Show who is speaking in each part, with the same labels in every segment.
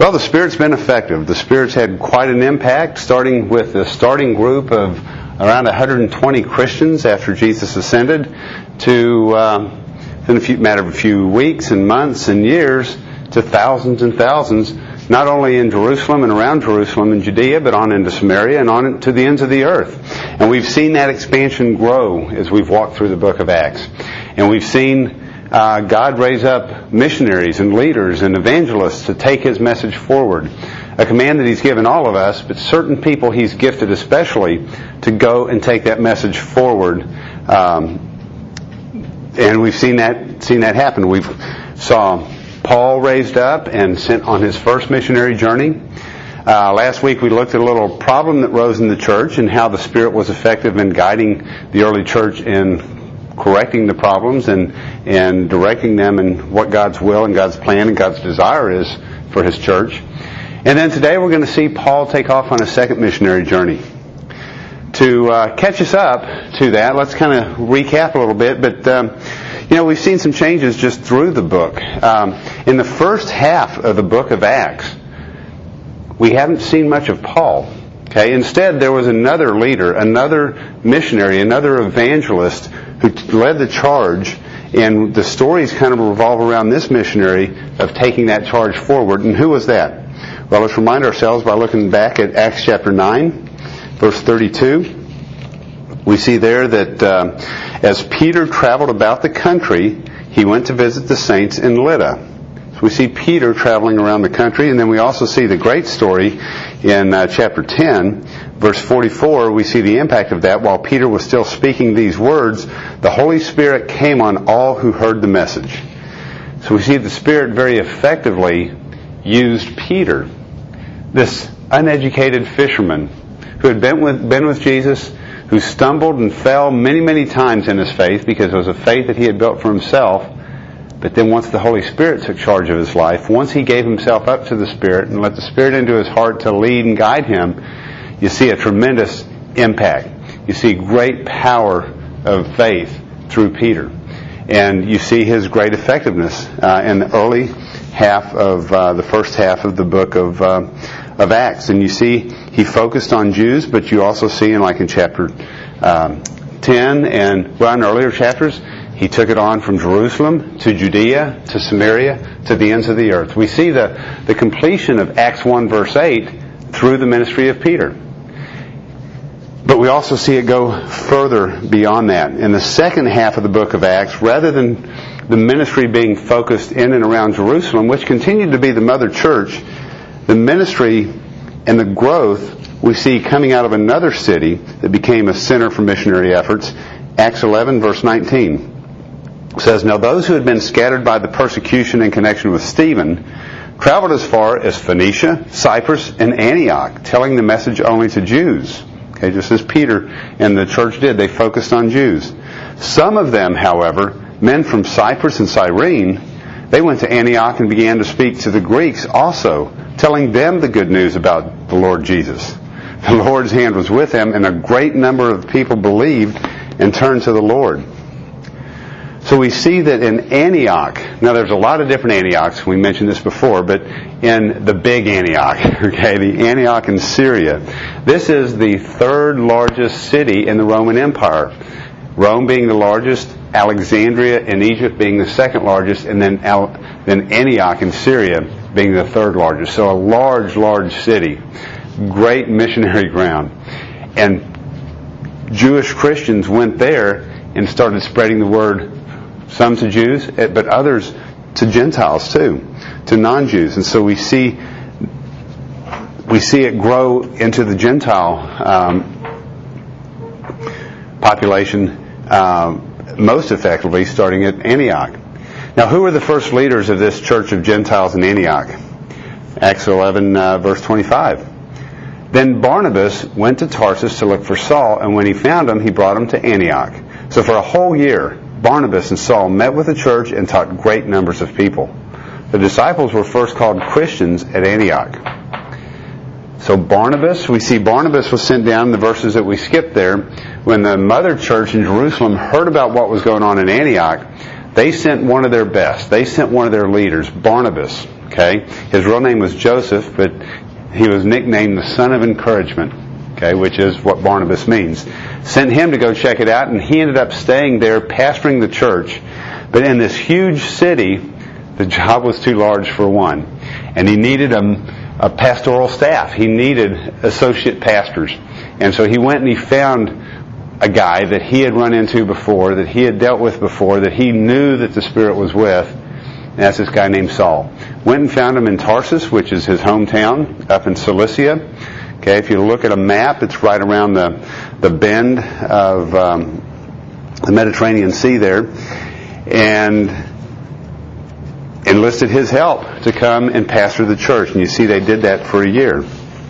Speaker 1: Well, the Spirit's been effective. The Spirit's had quite an impact, starting with the starting group of around 120 Christians after Jesus ascended to, in a matter of a few weeks and months and years, to thousands and thousands, not only in Jerusalem and around Jerusalem and Judea, but on into Samaria and on to the ends of the earth. And we've seen that expansion grow as we've walked through the book of Acts. And we've seen God raise up missionaries and leaders and evangelists to take His message forward. A command that He's given all of us, but certain people He's gifted especially to go and take that message forward. And we've seen that happen. We saw Paul raised up and sent on his first missionary journey. Last week we looked at a little problem that rose in the church and how the Spirit was effective in guiding the early church in correcting the problems and directing them in what God's will and God's plan and God's desire is for His church. And then today we're going to see Paul take off on a second missionary journey. To catch us up to that, let's kind of recap a little bit. But, we've seen some changes just through the book. In the first half of the book of Acts, we haven't seen much of Paul. Okay? Instead, there was another leader, another missionary, another evangelist who led the charge, and the stories kind of revolve around this missionary of taking that charge forward. And who was that? Well, let's remind ourselves by looking back at Acts chapter 9, verse 32. We see there that as Peter traveled about the country, he went to visit the saints in Lydda. So we see Peter traveling around the country, and then we also see the great story in chapter 10, verse 44. We see the impact of that. While Peter was still speaking these words, the Holy Spirit came on all who heard the message. So we see the Spirit very effectively used Peter, this uneducated fisherman who had been with Jesus, who stumbled and fell many, many times in his faith because it was a faith that he had built for himself. But then once the Holy Spirit took charge of his life, once he gave himself up to the Spirit and let the Spirit into his heart to lead and guide him, you see a tremendous impact. You see great power of faith through Peter. And you see his great effectiveness in the early half of the first half of the book of Acts. And you see he focused on Jews, but you also see in chapter 10 and in earlier chapters, he took it on from Jerusalem to Judea to Samaria to the ends of the earth. We see the completion of Acts 1 verse 8 through the ministry of Peter. But we also see it go further beyond that. In the second half of the book of Acts, rather than the ministry being focused in and around Jerusalem, which continued to be the mother church, the ministry and the growth we see coming out of another city that became a center for missionary efforts. Acts 11 verse 19 says, "Now those who had been scattered by the persecution in connection with Stephen traveled as far as Phoenicia, Cyprus, and Antioch, telling the message only to Jews." Okay, just as Peter and the church did, they focused on Jews. Some of them, however, men from Cyprus and Cyrene, they went to Antioch and began to speak to the Greeks also, telling them the good news about the Lord Jesus. The Lord's hand was with them, and a great number of people believed and turned to the Lord. So we see that in Antioch, now there's a lot of different Antiochs, we mentioned this before, but in the big Antioch, okay, the Antioch in Syria, this is the third largest city in the Roman Empire. Rome being the largest, Alexandria in Egypt being the second largest, and then Antioch in Syria being the third largest. So a large, large city. Great missionary ground. And Jewish Christians went there and started spreading the word, some to Jews, but others to Gentiles too, to non-Jews. And so we see it grow into the Gentile population most effectively starting at Antioch. Now, who were the first leaders of this church of Gentiles in Antioch? Acts 11 verse 25. "Then Barnabas went to Tarsus to look for Saul, and when he found him, he brought him to Antioch. So for a whole year, Barnabas and Saul met with the church and taught great numbers of people. The disciples were first called Christians at Antioch." So Barnabas, we see Barnabas was sent down in the verses that we skipped there. When the mother church in Jerusalem heard about what was going on in Antioch, they sent one of their best. They sent one of their leaders, Barnabas. Okay? His real name was Joseph, but he was nicknamed the Son of Encouragement, okay, which is what Barnabas means. Sent him to go check it out, and he ended up staying there, pastoring the church. But in this huge city, the job was too large for one. And he needed a pastoral staff. He needed associate pastors. And so he went and he found a guy that he had run into before, that he had dealt with before, that he knew that the Spirit was with. And that's this guy named Saul. Went and found him in Tarsus, which is his hometown, up in Cilicia. Okay, if you look at a map, it's right around the bend of the Mediterranean Sea there. And enlisted his help to come and pastor the church. And you see they did that for a year.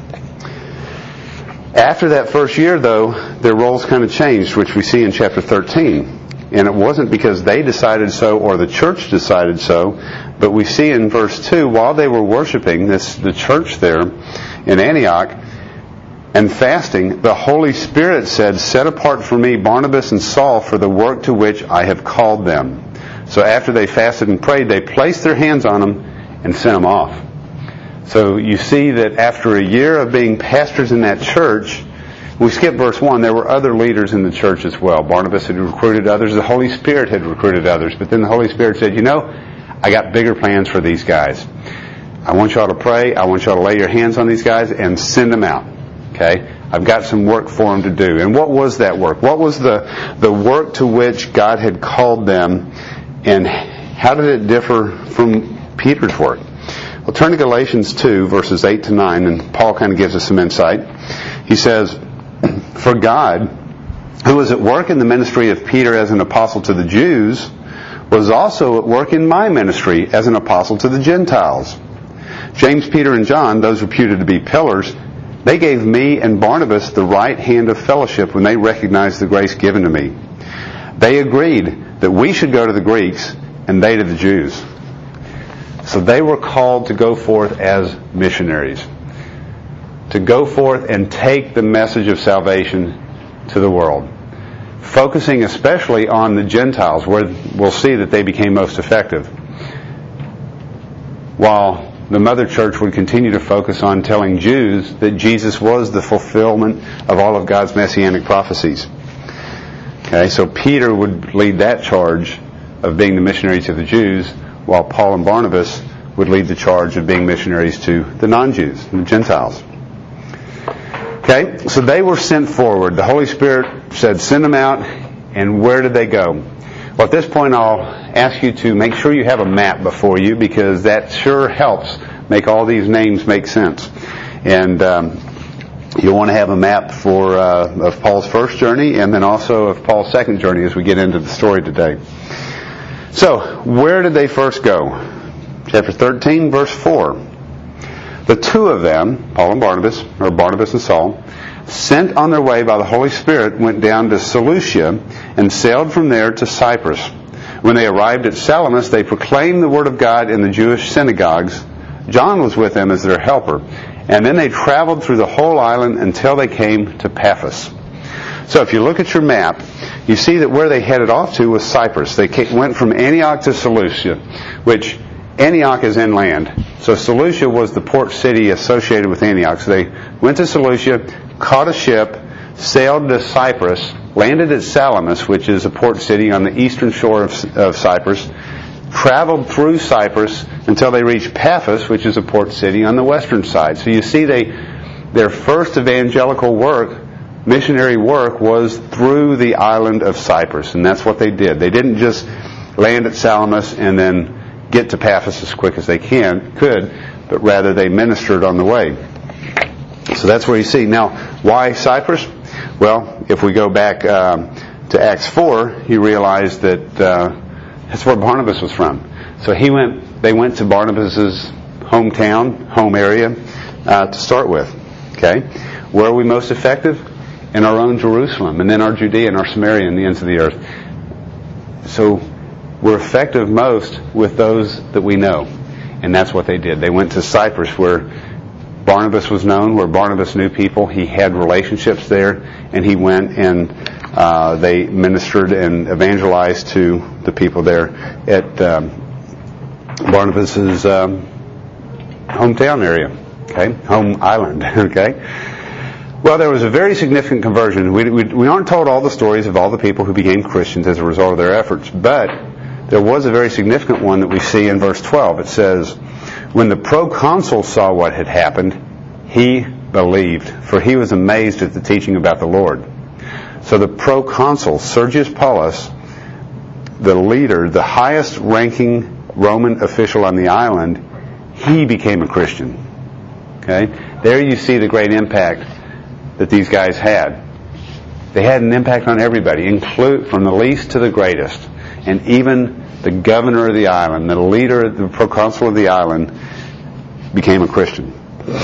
Speaker 1: After that first year, though, their roles kind of changed, which we see in chapter 13. And it wasn't because they decided so or the church decided so, but we see in verse 2, while they were worshiping the church there in Antioch and fasting, the Holy Spirit said, "Set apart for me Barnabas and Saul for the work to which I have called them." So after they fasted and prayed, they placed their hands on them and sent them off. So you see that after a year of being pastors in that church, we skip verse 1, there were other leaders in the church as well. Barnabas had recruited others. The Holy Spirit had recruited others. But then the Holy Spirit said, I got bigger plans for these guys. I want y'all to pray. I want y'all to lay your hands on these guys and send them out. Okay? I've got some work for them to do. And what was that work? What was the work to which God had called them? And how did it differ from Peter's work? Well, turn to Galatians 2, verses 8 to 9, and Paul kind of gives us some insight. He says, "For God, who was at work in the ministry of Peter as an apostle to the Jews, was also at work in my ministry as an apostle to the Gentiles. James, Peter, and John, those reputed to be pillars, they gave me and Barnabas the right hand of fellowship when they recognized the grace given to me. They agreed that we should go to the Greeks and they to the Jews." So they were called to go forth as missionaries. To go forth and take the message of salvation to the world. Focusing especially on the Gentiles, where we'll see that they became most effective. While the mother church would continue to focus on telling Jews that Jesus was the fulfillment of all of God's messianic prophecies. Okay, so Peter would lead that charge of being the missionary to the Jews, while Paul and Barnabas would lead the charge of being missionaries to the non-Jews, the Gentiles. Okay, so they were sent forward. The Holy Spirit said, send them out, and where did they go? Well, at this point, I'll ask you to make sure you have a map before you, because that sure helps make all these names make sense. And you'll want to have a map of Paul's first journey, and then also of Paul's second journey as we get into the story today. So, where did they first go? Chapter 13, verse 4. The two of them, Paul and Barnabas, or Barnabas and Saul, sent on their way by the Holy Spirit, went down to Seleucia and sailed from there to Cyprus. When they arrived at Salamis, they proclaimed the word of God in the Jewish synagogues. John was with them as their helper. And then they traveled through the whole island until they came to Paphos. So if you look at your map, you see that where they headed off to was Cyprus. They went from Antioch to Seleucia, which Antioch is inland. So Seleucia was the port city associated with Antioch. So they went to Seleucia, caught a ship, sailed to Cyprus, landed at Salamis, which is a port city on the eastern shore of Cyprus, traveled through Cyprus until they reached Paphos, which is a port city on the western side. So you see their first evangelical work, missionary work, was through the island of Cyprus. And that's what they did. They didn't just land at Salamis and then get to Paphos as quick as they could, but rather they ministered on the way. So that's where you see. Now, why Cyprus? Well, if we go back to Acts 4, you realize that that's where Barnabas was from. So they went to Barnabas' hometown, home area, to start with. Okay? Where are we most effective? In our own Jerusalem, and then our Judea and our Samaria and the ends of the earth. So we're effective most with those that we know. And that's what they did. They went to Cyprus, where Barnabas was known, where Barnabas knew people. He had relationships there, and he went and they ministered and evangelized to the people there at Barnabas's hometown area, okay, home island, okay. Well, there was a very significant conversion. We aren't told all the stories of all the people who became Christians as a result of their efforts, but there was a very significant one that we see in verse 12. It says, when the proconsul saw what had happened, he believed, for he was amazed at the teaching about the Lord. So the proconsul, Sergius Paulus, the leader, the highest ranking Roman official on the island, he became a Christian. Okay? There you see the great impact that these guys had. They had an impact on everybody, from the least to the greatest. And even the governor of the island, the leader, the proconsul of the island, became a Christian.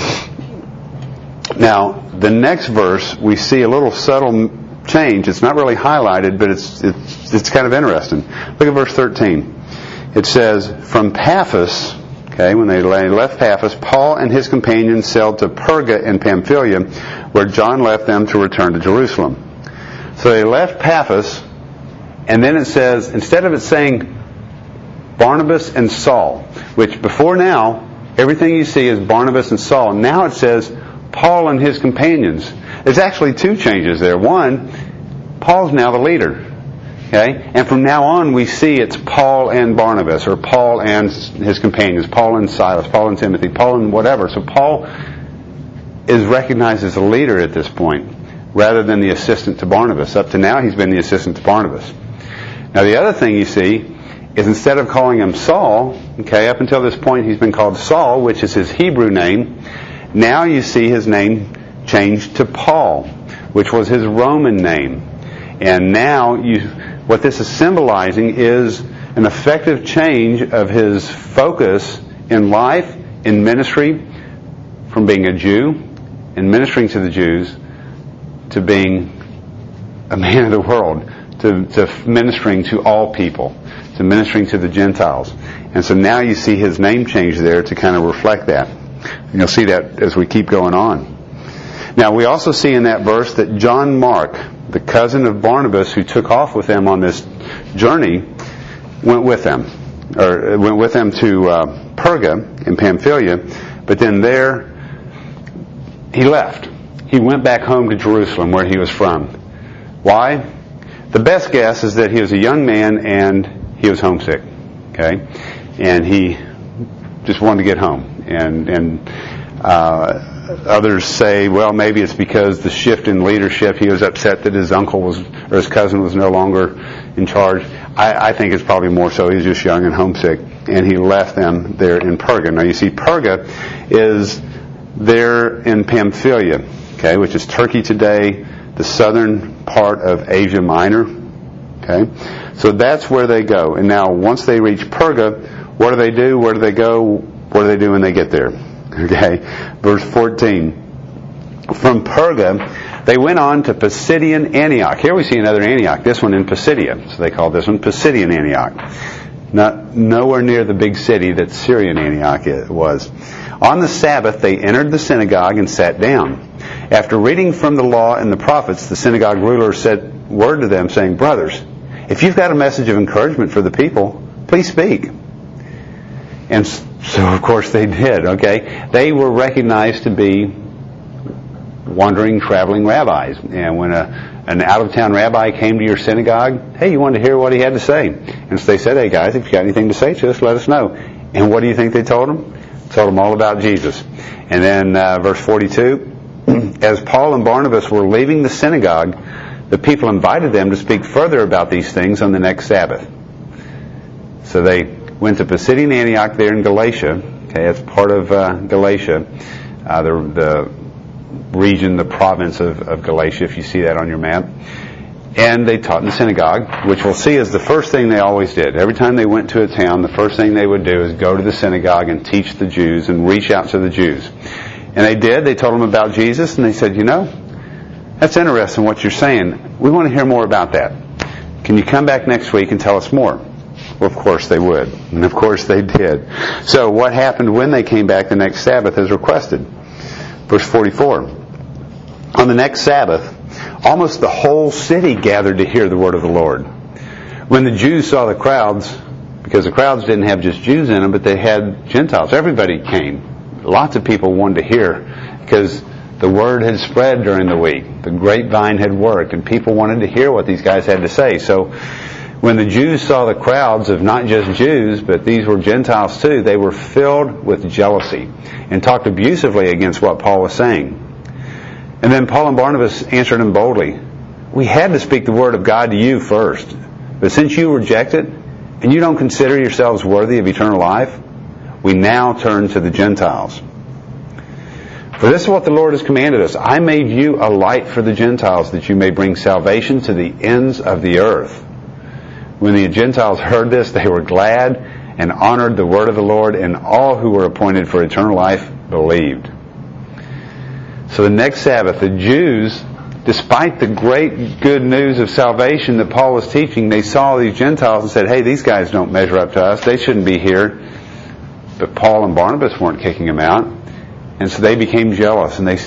Speaker 1: Now, the next verse, we see a little subtle change. It's not really highlighted, but it's kind of interesting. Look at verse 13. It says, from Paphos, okay, when they left Paphos, Paul and his companions sailed to Perga in Pamphylia, where John left them to return to Jerusalem. So they left Paphos, and then it says, instead of it saying Barnabas and Saul, which before now, everything you see is Barnabas and Saul. Now it says Paul and his companions. There's actually two changes there. One, Paul's now the leader. Okay? And from now on we see it's Paul and Barnabas, or Paul and his companions, Paul and Silas, Paul and Timothy, Paul and whatever. So Paul is recognized as a leader at this point, rather than the assistant to Barnabas. Up to now he's been the assistant to Barnabas. Now the other thing you see is instead of calling him Saul, okay, up until this point he's been called Saul, which is his Hebrew name. Now you see his name changed to Paul, which was his Roman name. And now what this is symbolizing is an effective change of his focus in life, in ministry, from being a Jew and ministering to the Jews to being a man of the world, to ministering to all people, to ministering to the Gentiles. And so now you see his name change there to kind of reflect that. And you'll see that as we keep going on. Now we also see in that verse that John Mark, the cousin of Barnabas who took off with them on this journey, went with them to Perga in Pamphylia, but then there he left. He went back home to Jerusalem where he was from. Why? The best guess is that he was a young man and he was homesick. Okay? And he just wanted to get home. And others say, well, maybe it's because the shift in leadership, he was upset that his his cousin was no longer in charge. I think it's probably more so he's just young and homesick, and he left them there in Perga. Now you see, Perga is there in Pamphylia, okay, which is Turkey today, the southern part of Asia Minor. Okay, so that's where they go. And now once they reach Perga, what do they do? Where do they go? What do they do when they get there? Okay, verse 14. From Perga, they went on to Pisidian Antioch. Here we see another Antioch, this one in Pisidia. So they call this one Pisidian Antioch. Nowhere near the big city that Syrian Antioch was. On the Sabbath, they entered the synagogue and sat down. After reading from the law and the prophets, the synagogue ruler said word to them, saying, brothers, if you've got a message of encouragement for the people, please speak. And so, of course, they did, okay? They were recognized to be wandering, traveling rabbis. And when an out-of-town rabbi came to your synagogue, hey, you wanted to hear what he had to say. And so they said, hey, guys, if you've got anything to say to us, let us know. And what do you think they told them? Told them all about Jesus. And then verse 42, as Paul and Barnabas were leaving the synagogue, the people invited them to speak further about these things on the next Sabbath. So they went to Pisidian Antioch there in Galatia. Okay, that's part of Galatia, the region, the province of Galatia, if you see that on your map. And they taught in the synagogue, which we'll see is the first thing they always did. Every time they went to a town, the first thing they would do is go to the synagogue and teach the Jews and reach out to the Jews. And they did. They told them about Jesus, and they said, you know, that's interesting what you're saying. We want to hear more about that. Can you come back next week and tell us more? Well, of course they would. And of course they did. So what happened when they came back the next Sabbath as requested? Verse 44. On the next Sabbath, almost the whole city gathered to hear the word of the Lord. When the Jews saw the crowds, because the crowds didn't have just Jews in them, but they had Gentiles. Everybody came. lots of people wanted to hear, because the word had spread during the week. The grapevine had worked, and people wanted to hear what these guys had to say. So when the Jews saw the crowds of not just Jews, but these were Gentiles too, they were filled with jealousy and talked abusively against what Paul was saying. And then Paul and Barnabas answered him boldly, "We had to speak the word of God to you first. But since you reject it, and you don't consider yourselves worthy of eternal life, we now turn to the Gentiles. For this is what the Lord has commanded us. I made you a light for the Gentiles, that you may bring salvation to the ends of the earth." When the Gentiles heard this, they were glad and honored the word of the Lord, and all who were appointed for eternal life believed. So the next Sabbath, the Jews, despite the great good news of salvation that Paul was teaching, they saw these Gentiles and said, "Hey, these guys don't measure up to us. They shouldn't be here." But Paul and Barnabas weren't kicking them out. And so they became jealous, and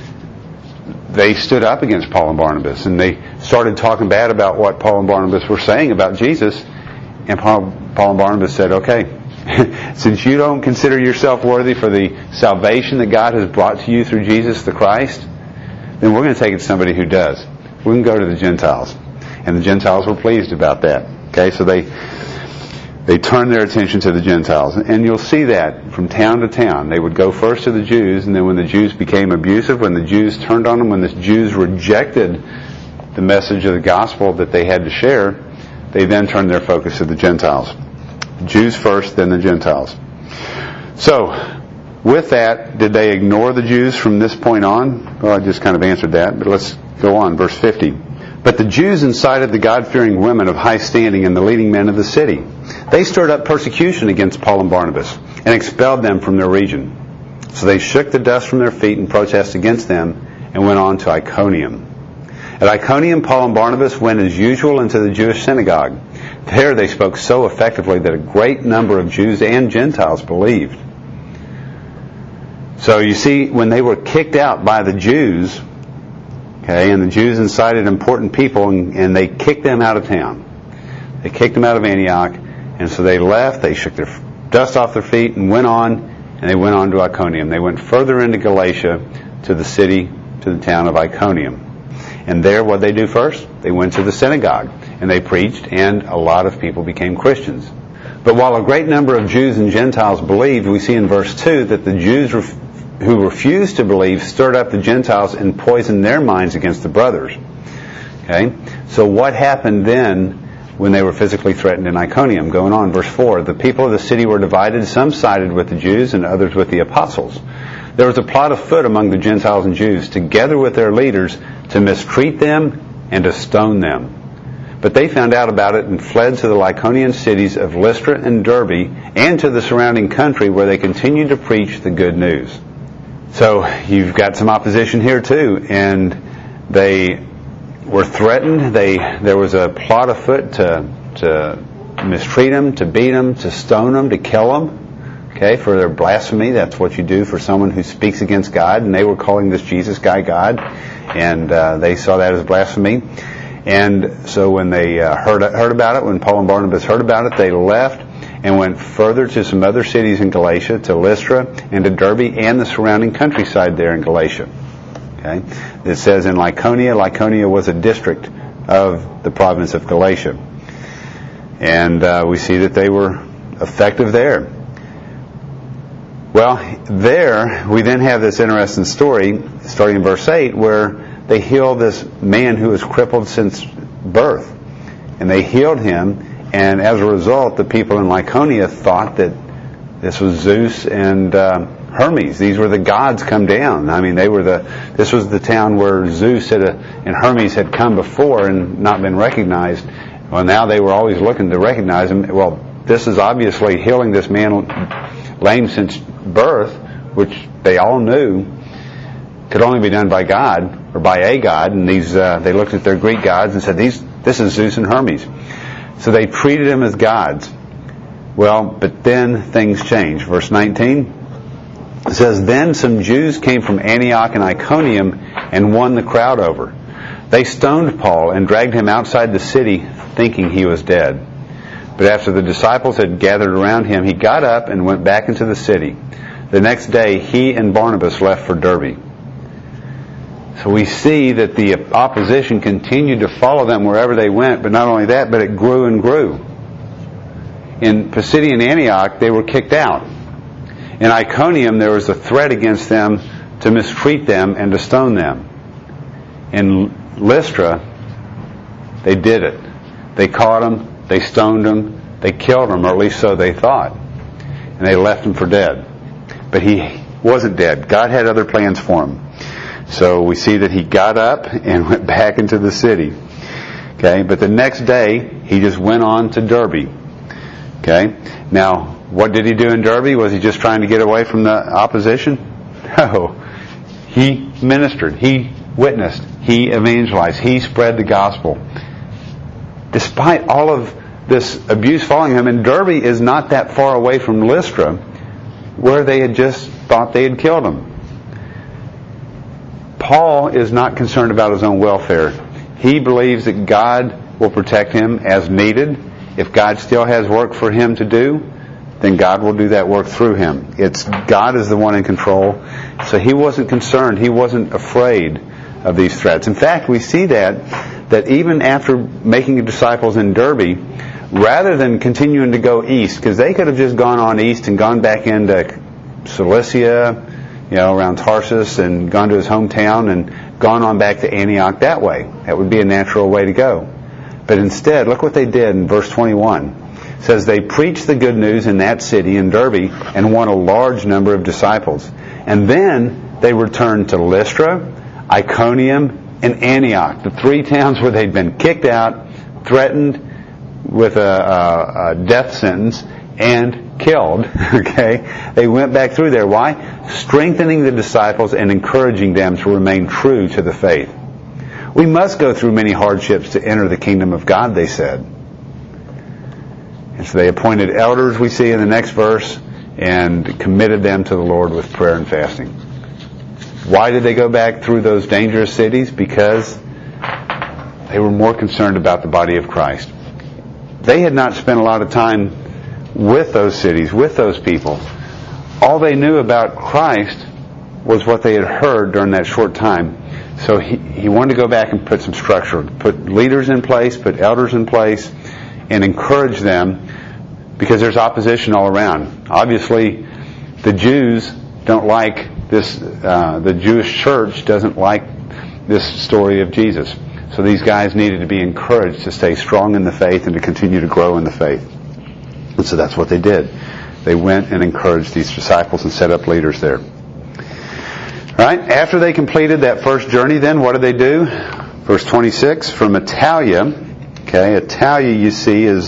Speaker 1: they stood up against Paul and Barnabas, and they started talking bad about what Paul and Barnabas were saying about Jesus. And Paul and Barnabas said, "Okay, since you don't consider yourself worthy for the salvation that God has brought to you through Jesus the Christ, then we're going to take it to somebody who does. We can go to the Gentiles." And the Gentiles were pleased about that. Okay, so they turned their attention to the Gentiles. And you'll see that from town to town. They would go first to the Jews, and then when the Jews became abusive, when the Jews turned on them, when the Jews rejected the message of the gospel that they had to share, they then turned their focus to the Gentiles. Jews first, then the Gentiles. So, with that, did they ignore the Jews from this point on? Well, I just kind of answered that, but let's go on. Verse 50. But the Jews incited the God-fearing women of high standing and the leading men of the city. They stirred up persecution against Paul and Barnabas and expelled them from their region. So they shook the dust from their feet in protest against them and went on to Iconium. At Iconium, Paul and Barnabas went as usual into the Jewish synagogue. There they spoke so effectively that a great number of Jews and Gentiles believed. So you see, when they were kicked out by the Jews, okay, and the Jews incited important people, and they kicked them out of town. They kicked them out of Antioch, and so they left, they shook their dust off their feet and went on, and they went on to Iconium. They went further into Galatia to the town of Iconium. And there, what did they do first? They went to the synagogue, and they preached, and a lot of people became Christians. But while a great number of Jews and Gentiles believed, we see in verse 2 that the Jews who refused to believe stirred up the Gentiles and poisoned their minds against the brothers. Okay? So what happened then when they were physically threatened in Iconium? Going on, verse 4, the people of the city were divided. Some sided with the Jews and others with the apostles. There was a plot afoot among the Gentiles and Jews, together with their leaders, to mistreat them and to stone them. But they found out about it and fled to the Lycaonian cities of Lystra and Derbe and to the surrounding country, where they continued to preach the good news. So you've got some opposition here too, and they were threatened. There was a plot afoot to mistreat them, to beat them, to stone them, to kill them. Okay, for their blasphemy. That's what you do for someone who speaks against God. And they were calling this Jesus guy God, and they saw that as blasphemy. And so when they heard about it, when Paul and Barnabas heard about it, they left and went further to some other cities in Galatia, to Lystra and to Derbe and the surrounding countryside there in Galatia. Okay, it says in Lycaonia. Lycaonia was a district of the province of Galatia, and we see that they were effective there. Well, there we then have this interesting story, starting in verse 8, where they heal this man who was crippled since birth. And they healed him, and as a result, the people in Lycaonia thought that this was Zeus and Hermes. These were the gods come down. I mean, this was the town where Zeus and Hermes had come before and not been recognized. Well, now they were always looking to recognize him. Well, this is obviously healing this man lame since birth, which they all knew could only be done by God, or by a god. And they looked at their Greek gods and said, this is Zeus and Hermes. So they treated him as gods. Well, but then things changed. Verse 19, it says, then some Jews came from Antioch and Iconium and won the crowd over. They stoned Paul and dragged him outside the city, thinking he was dead. But after the disciples had gathered around him, he got up and went back into the city. the next day he and Barnabas left for Derbe. So we see that the opposition continued to follow them wherever they went, but not only that, but it grew and grew. In Pisidian Antioch, they were kicked out. In Iconium, there was a threat against them to mistreat them and to stone them. In Lystra, they did it. They caught them, they stoned them, they killed them, or at least so they thought. And they left him for dead. But he wasn't dead. God had other plans for him. So we see that he got up and went back into the city. Okay, but the next day, he just went on to Derbe. Okay, now, what did he do in Derbe? Was he just trying to get away from the opposition? No. He ministered. He witnessed. He evangelized. He spread the gospel. Despite all of this abuse following him, and Derbe is not that far away from Lystra, where they had just thought they had killed him. Paul is not concerned about his own welfare. He believes that God will protect him as needed. If God still has work for him to do, then God will do that work through him. God is the one in control. So he wasn't concerned. He wasn't afraid of these threats. In fact, we see that even after making disciples in Derbe, rather than continuing to go east, because they could have just gone on east and gone back into Cilicia, around Tarsus, and gone to his hometown and gone on back to Antioch that way. That would be a natural way to go. But instead, look what they did in verse 21. It says, they preached the good news in that city, in Derbe, and won a large number of disciples. And then they returned to Lystra, Iconium, and Antioch, the three towns where they'd been kicked out, threatened with a death sentence, and killed. Okay, they went back through there. Why? Strengthening the disciples and encouraging them to remain true to the faith. We must go through many hardships to enter the kingdom of God, they said. And so they appointed elders, we see in the next verse, and committed them to the Lord with prayer and fasting. Why did they go back through those dangerous cities? Because they were more concerned about the body of Christ. They had not spent a lot of time with those cities, with those people. All they knew about Christ was what they had heard during that short time. So he wanted to go back and put some structure, put leaders in place, put elders in place, and encourage them, because there's opposition all around. Obviously, the Jews don't like this, the Jewish church doesn't like this story of Jesus. So these guys needed to be encouraged to stay strong in the faith and to continue to grow in the faith. And so that's what they did. They went and encouraged these disciples and set up leaders there. Right? After they completed that first journey, then what did they do? Verse 26, from Attalia. Okay, Attalia, you see, is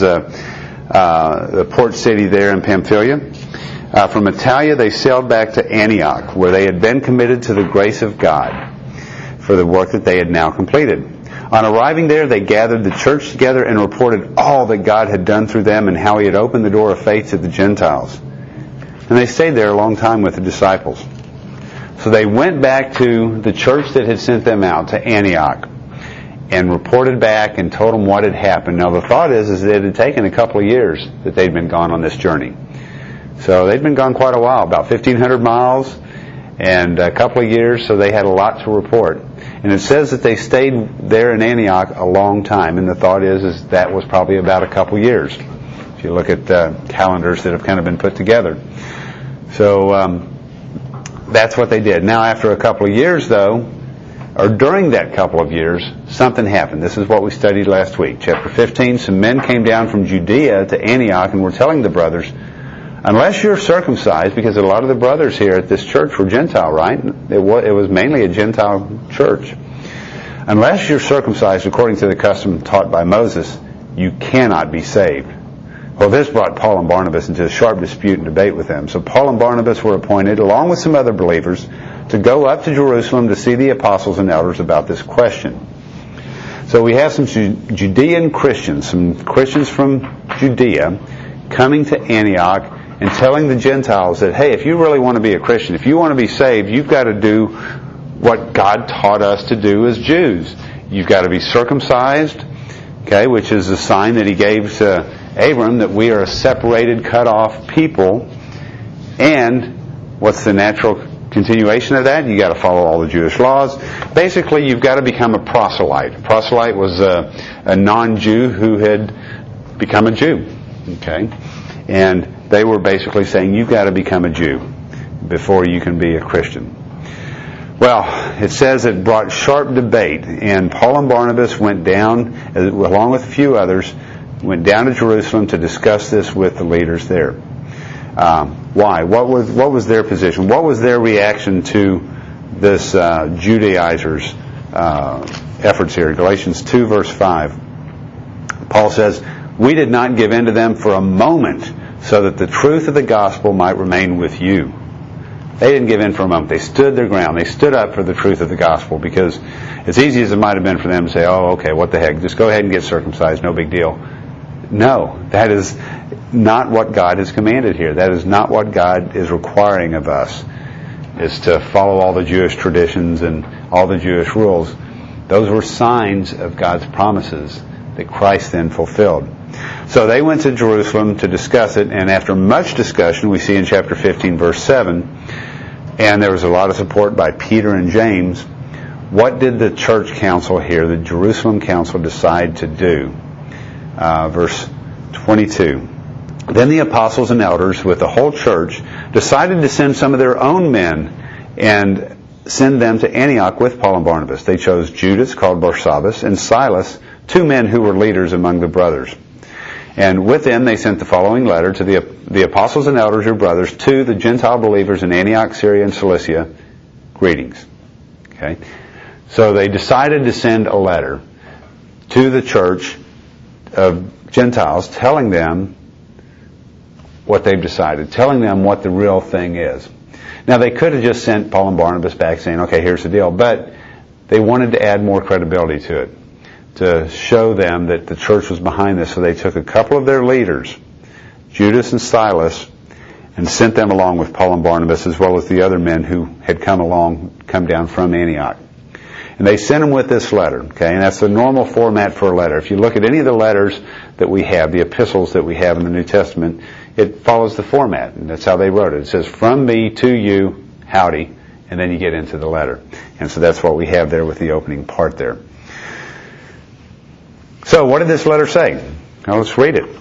Speaker 1: the port city there in Pamphylia. From Attalia, they sailed back to Antioch, where they had been committed to the grace of God for the work that they had now completed. On arriving there, they gathered the church together and reported all that God had done through them and how He had opened the door of faith to the Gentiles. And they stayed there a long time with the disciples. So they went back to the church that had sent them out, to Antioch, and reported back and told them what had happened. Now the thought is that it had taken a couple of years that they'd been gone on this journey. So they'd been gone quite a while, about 1,500 miles and a couple of years, so they had a lot to report. And it says that they stayed there in Antioch a long time, and the thought is that was probably about a couple of years, if you look at calendars that have kind of been put together. So that's what they did. Now after a couple of years, though, or during that couple of years, something happened. This is what we studied last week. Chapter 15, some men came down from Judea to Antioch and were telling the brothers, unless you're circumcised, because a lot of the brothers here at this church were Gentile, right? It was mainly a Gentile church. Unless you're circumcised according to the custom taught by Moses, you cannot be saved. Well, this brought Paul and Barnabas into a sharp dispute and debate with them. So Paul and Barnabas were appointed, along with some other believers, to go up to Jerusalem to see the apostles and elders about this question. So we have some Judean Christians, some Christians from Judea, coming to Antioch and telling the Gentiles that, hey, if you really want to be a Christian, if you want to be saved, you've got to do what God taught us to do as Jews. You've got to be circumcised, okay, which is a sign that He gave to Abram that we are a separated, cut off people, and what's the natural continuation of that? You got to follow all the Jewish laws. Basically, you've got to become a proselyte. A proselyte was a non-Jew who had become a Jew. Okay, and they were basically saying you've got to become a Jew before you can be a Christian. Well, it says it brought sharp debate, and Paul and Barnabas went down, along with a few others, went down to Jerusalem to discuss this with the leaders there. Why? What was their position? What was their reaction to this Judaizers' efforts here? Galatians 2, verse 5. Paul says, "We did not give in to them for a moment, so that the truth of the gospel might remain with you." They didn't give in for a moment. They stood their ground. They stood up for the truth of the gospel, because as easy as it might have been for them to say, "Oh, okay, what the heck, just go ahead and get circumcised, no big deal." No, that is not what God has commanded here. That is not what God is requiring of us, is to follow all the Jewish traditions and all the Jewish rules. Those were signs of God's promises that Christ then fulfilled. So they went to Jerusalem to discuss it, and after much discussion, we see in chapter 15, verse 7, and there was a lot of support by Peter and James. What did the church council here, the Jerusalem council, decide to do? Verse 22. Then the apostles and elders with the whole church decided to send some of their own men and send them to Antioch with Paul and Barnabas. They chose Judas, called Barsabbas, and Silas, 2 men who were leaders among the brothers. And with them they sent the following letter to the apostles and elders, your brothers, to the Gentile believers in Antioch, Syria, and Cilicia, greetings. Okay? So they decided to send a letter to the church of Gentiles telling them what they've decided, telling them what the real thing is. Now, they could have just sent Paul and Barnabas back saying, okay, here's the deal, but they wanted to add more credibility to it, to show them that the church was behind this. So they took a couple of their leaders, Judas and Silas, and sent them along with Paul and Barnabas, as well as the other men who had come down from Antioch. And they sent them with this letter, okay? And that's the normal format for a letter. If you look at any of the letters that we have, the epistles that we have in the New Testament, it follows the format, and that's how they wrote it. It says, "From me to you, howdy," and then you get into the letter. And so that's what we have there with the opening part there. So what did this letter say? Now let's read it.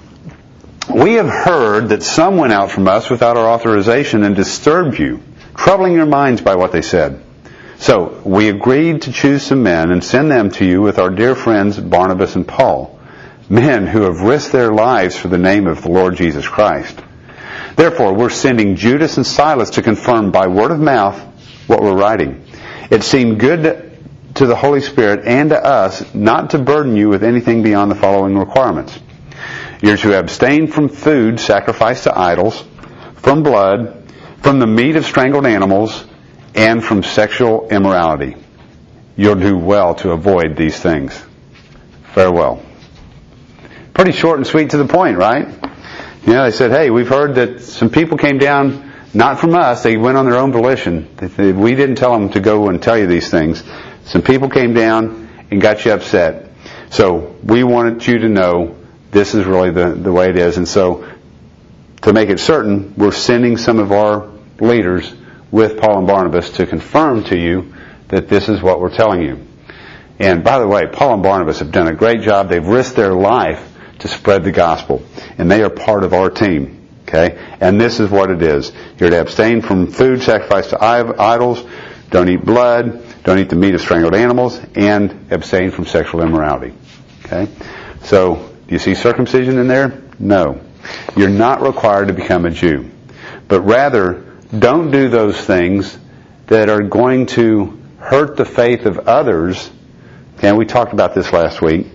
Speaker 1: "We have heard that some went out from us without our authorization and disturbed you, troubling your minds by what they said. So we agreed to choose some men and send them to you with our dear friends Barnabas and Paul, men who have risked their lives for the name of the Lord Jesus Christ. Therefore, we're sending Judas and Silas to confirm by word of mouth what we're writing. It seemed good to the Holy Spirit and to us not to burden you with anything beyond the following requirements. You're to abstain from food sacrificed to idols, from blood, from the meat of strangled animals, and from sexual immorality. You'll do well to avoid these things. Farewell." Pretty short and sweet to the point, right? They said, hey, we've heard that some people came down, not from us, they went on their own volition. We didn't tell them to go and tell you these things. Some people came down and got you upset. So we wanted you to know this is really the way it is. And so to make it certain, we're sending some of our leaders with Paul and Barnabas to confirm to you that this is what we're telling you. And by the way, Paul and Barnabas have done a great job. They've risked their life to spread the gospel. And they are part of our team. Okay? And this is what it is. You're to abstain from food sacrificed to idols, don't eat blood, don't eat the meat of strangled animals, and abstain from sexual immorality. Okay? So, do you see circumcision in there? No. You're not required to become a Jew. But rather, don't do those things that are going to hurt the faith of others. And we talked about this last week.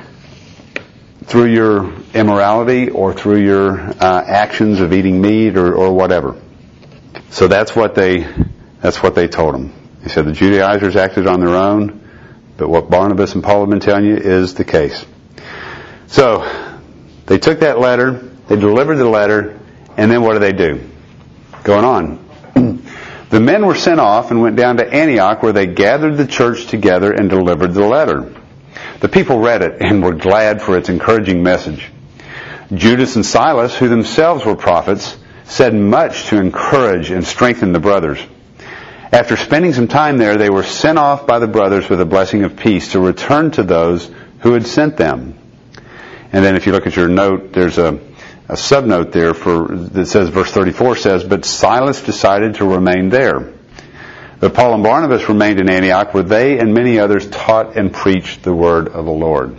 Speaker 1: Through your immorality or through your actions of eating meat or whatever. So that's what they told them. They said the Judaizers acted on their own, but what Barnabas and Paul have been telling you is the case. So they took that letter, they delivered the letter, and then what do? Going on. The men were sent off and went down to Antioch, where they gathered the church together and delivered the letter. The people read it and were glad for its encouraging message. Judas and Silas, who themselves were prophets, said much to encourage and strengthen the brothers. After spending some time there, they were sent off by the brothers with a blessing of peace to return to those who had sent them. And then if you look at your note, there's a subnote there that says, verse 34 says, but Silas decided to remain there. But Paul and Barnabas remained in Antioch, where they and many others taught and preached the word of the Lord.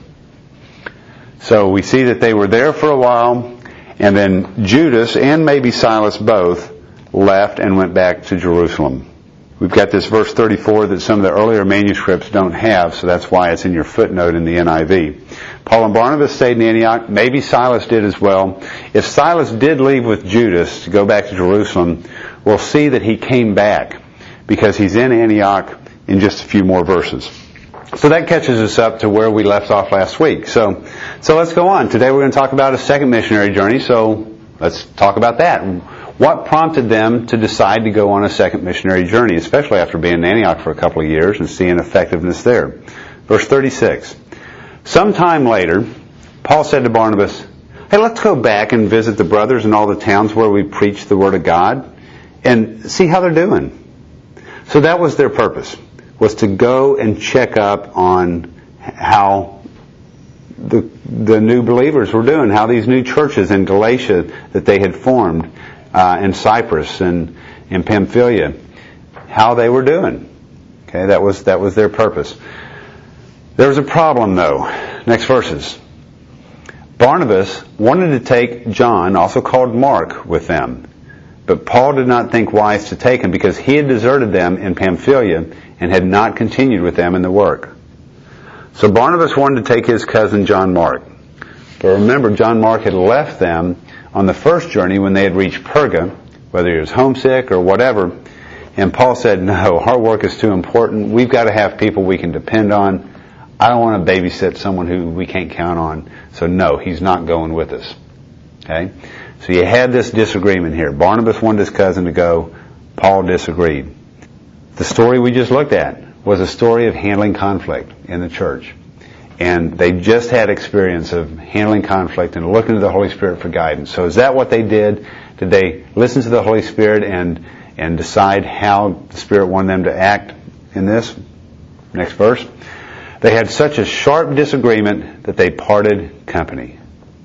Speaker 1: So we see that they were there for a while, and then Judas and maybe Silas both left and went back to Jerusalem. We've got this verse 34 that some of the earlier manuscripts don't have, so that's why it's in your footnote in the NIV. Paul and Barnabas stayed in Antioch. Maybe Silas did as well. If Silas did leave with Judas to go back to Jerusalem, we'll see that he came back because he's in Antioch in just a few more verses. So that catches us up to where we left off last week. So let's go on. Today we're going to talk about a second missionary journey, so let's talk about that. What prompted them to decide to go on a second missionary journey, especially after being in Antioch for a couple of years and seeing effectiveness there? Verse 36. Sometime later, Paul said to Barnabas, hey, let's go back and visit the brothers in all the towns where we preach the Word of God and see how they're doing. So that was their purpose, was to go and check up on how the new believers were doing, how these new churches in Galatia that they had formed, in Cyprus and in Pamphylia, how they were doing. Okay, that was their purpose. There was a problem though. Next verses. Barnabas wanted to take John, also called Mark, with them. But Paul did not think wise to take him because he had deserted them in Pamphylia and had not continued with them in the work. So Barnabas wanted to take his cousin John Mark. But remember, John Mark had left them on the first journey when they had reached Perga, whether he was homesick or whatever. And Paul said, no, our work is too important. We've got to have people we can depend on. I don't want to babysit someone who we can't count on. So no, he's not going with us. Okay? So you had this disagreement here. Barnabas wanted his cousin to go. Paul disagreed. The story we just looked at was a story of handling conflict in the church. And they just had experience of handling conflict and looking to the Holy Spirit for guidance. So is that what they did? Did they listen to the Holy Spirit and decide how the Spirit wanted them to act in this? Next verse. They had such a sharp disagreement that they parted company.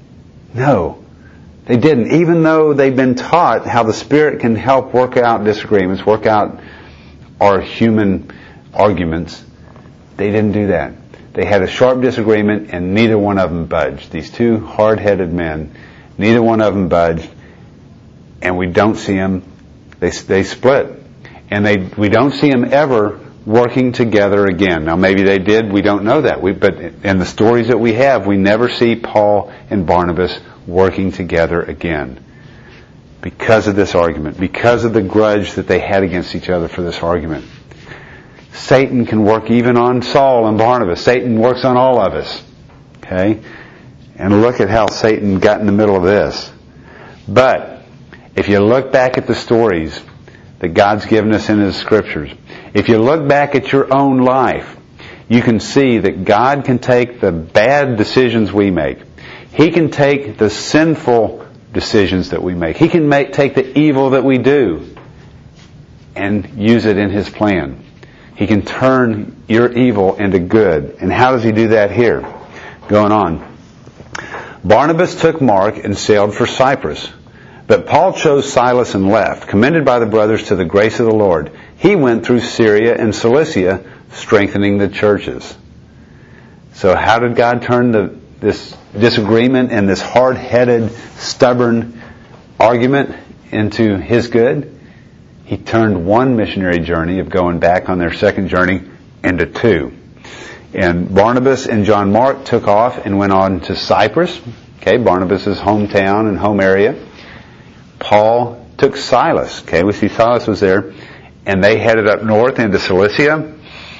Speaker 1: No, they didn't. Even though they've been taught how the Spirit can help work out disagreements, work out our human arguments, they didn't do that. They had a sharp disagreement and neither one of them budged. These two hard-headed men, neither one of them budged, and we don't see them. They split. And we don't see them ever working together again. Now maybe they did, we don't know that. But in the stories that we have, we never see Paul and Barnabas working together again. Because of this argument, because of the grudge that they had against each other for this argument. Satan can work even on Saul and Barnabas. Satan works on all of us. Okay? And look at how Satan got in the middle of this. But if you look back at the stories that God's given us in His Scriptures, if you look back at your own life, you can see that God can take the bad decisions we make. He can take the sinful decisions that we make. He can take the evil that we do and use it in His plan. He can turn your evil into good. And how does He do that here? Going on. Barnabas took Mark and sailed for Cyprus. But Paul chose Silas and left, commended by the brothers to the grace of the Lord. He went through Syria and Cilicia, strengthening the churches. So how did God turn this disagreement and this hard-headed, stubborn argument into His good? He turned one missionary journey of going back on their second journey into two. And Barnabas and John Mark took off and went on to Cyprus. Okay, Barnabas' hometown and home area. Paul took Silas. Okay, we see Silas was there. And they headed up north into Cilicia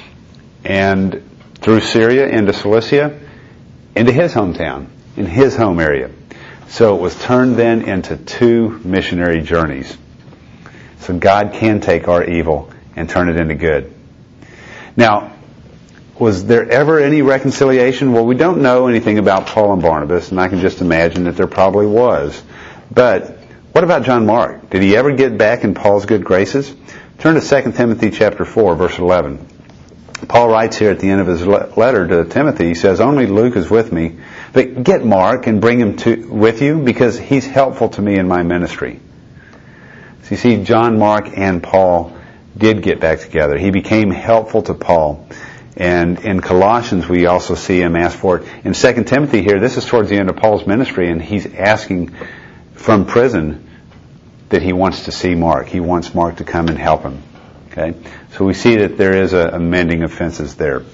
Speaker 1: and through Syria into Cilicia into his hometown, in his home area. So it was turned then into two missionary journeys. So God can take our evil and turn it into good. Now, was there ever any reconciliation? Well, we don't know anything about Paul and Barnabas, and I can just imagine that there probably was. But What about John Mark? Did he ever get back in Paul's good graces? Turn to 2 Timothy chapter 4, verse 11. Paul writes here at the end of his letter to Timothy, he says, "Only Luke is with me, but get Mark and bring him with you, because he's helpful to me in my ministry." So you see, John Mark and Paul did get back together. He became helpful to Paul. And in Colossians, we also see him ask for it. In 2 Timothy here, this is towards the end of Paul's ministry, and he's asking from prison that he wants to see Mark. He wants Mark to come and help him. Okay? So we see that there is a mending of fences there.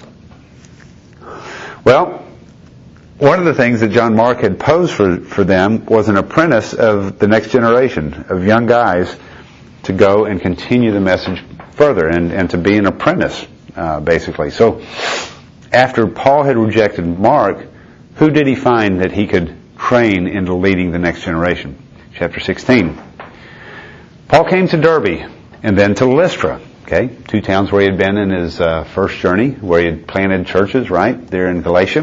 Speaker 1: Well, one of the things that John Mark had posed for them was an apprentice of the next generation of young guys to go and continue the message further and to be an apprentice, basically. So after Paul had rejected Mark, who did he find that he could train into leading the next generation? Chapter 16. Paul came to Derbe and then to Lystra. Okay, 2 towns where he had been in his first journey, where he had planted churches, right, there in Galatia.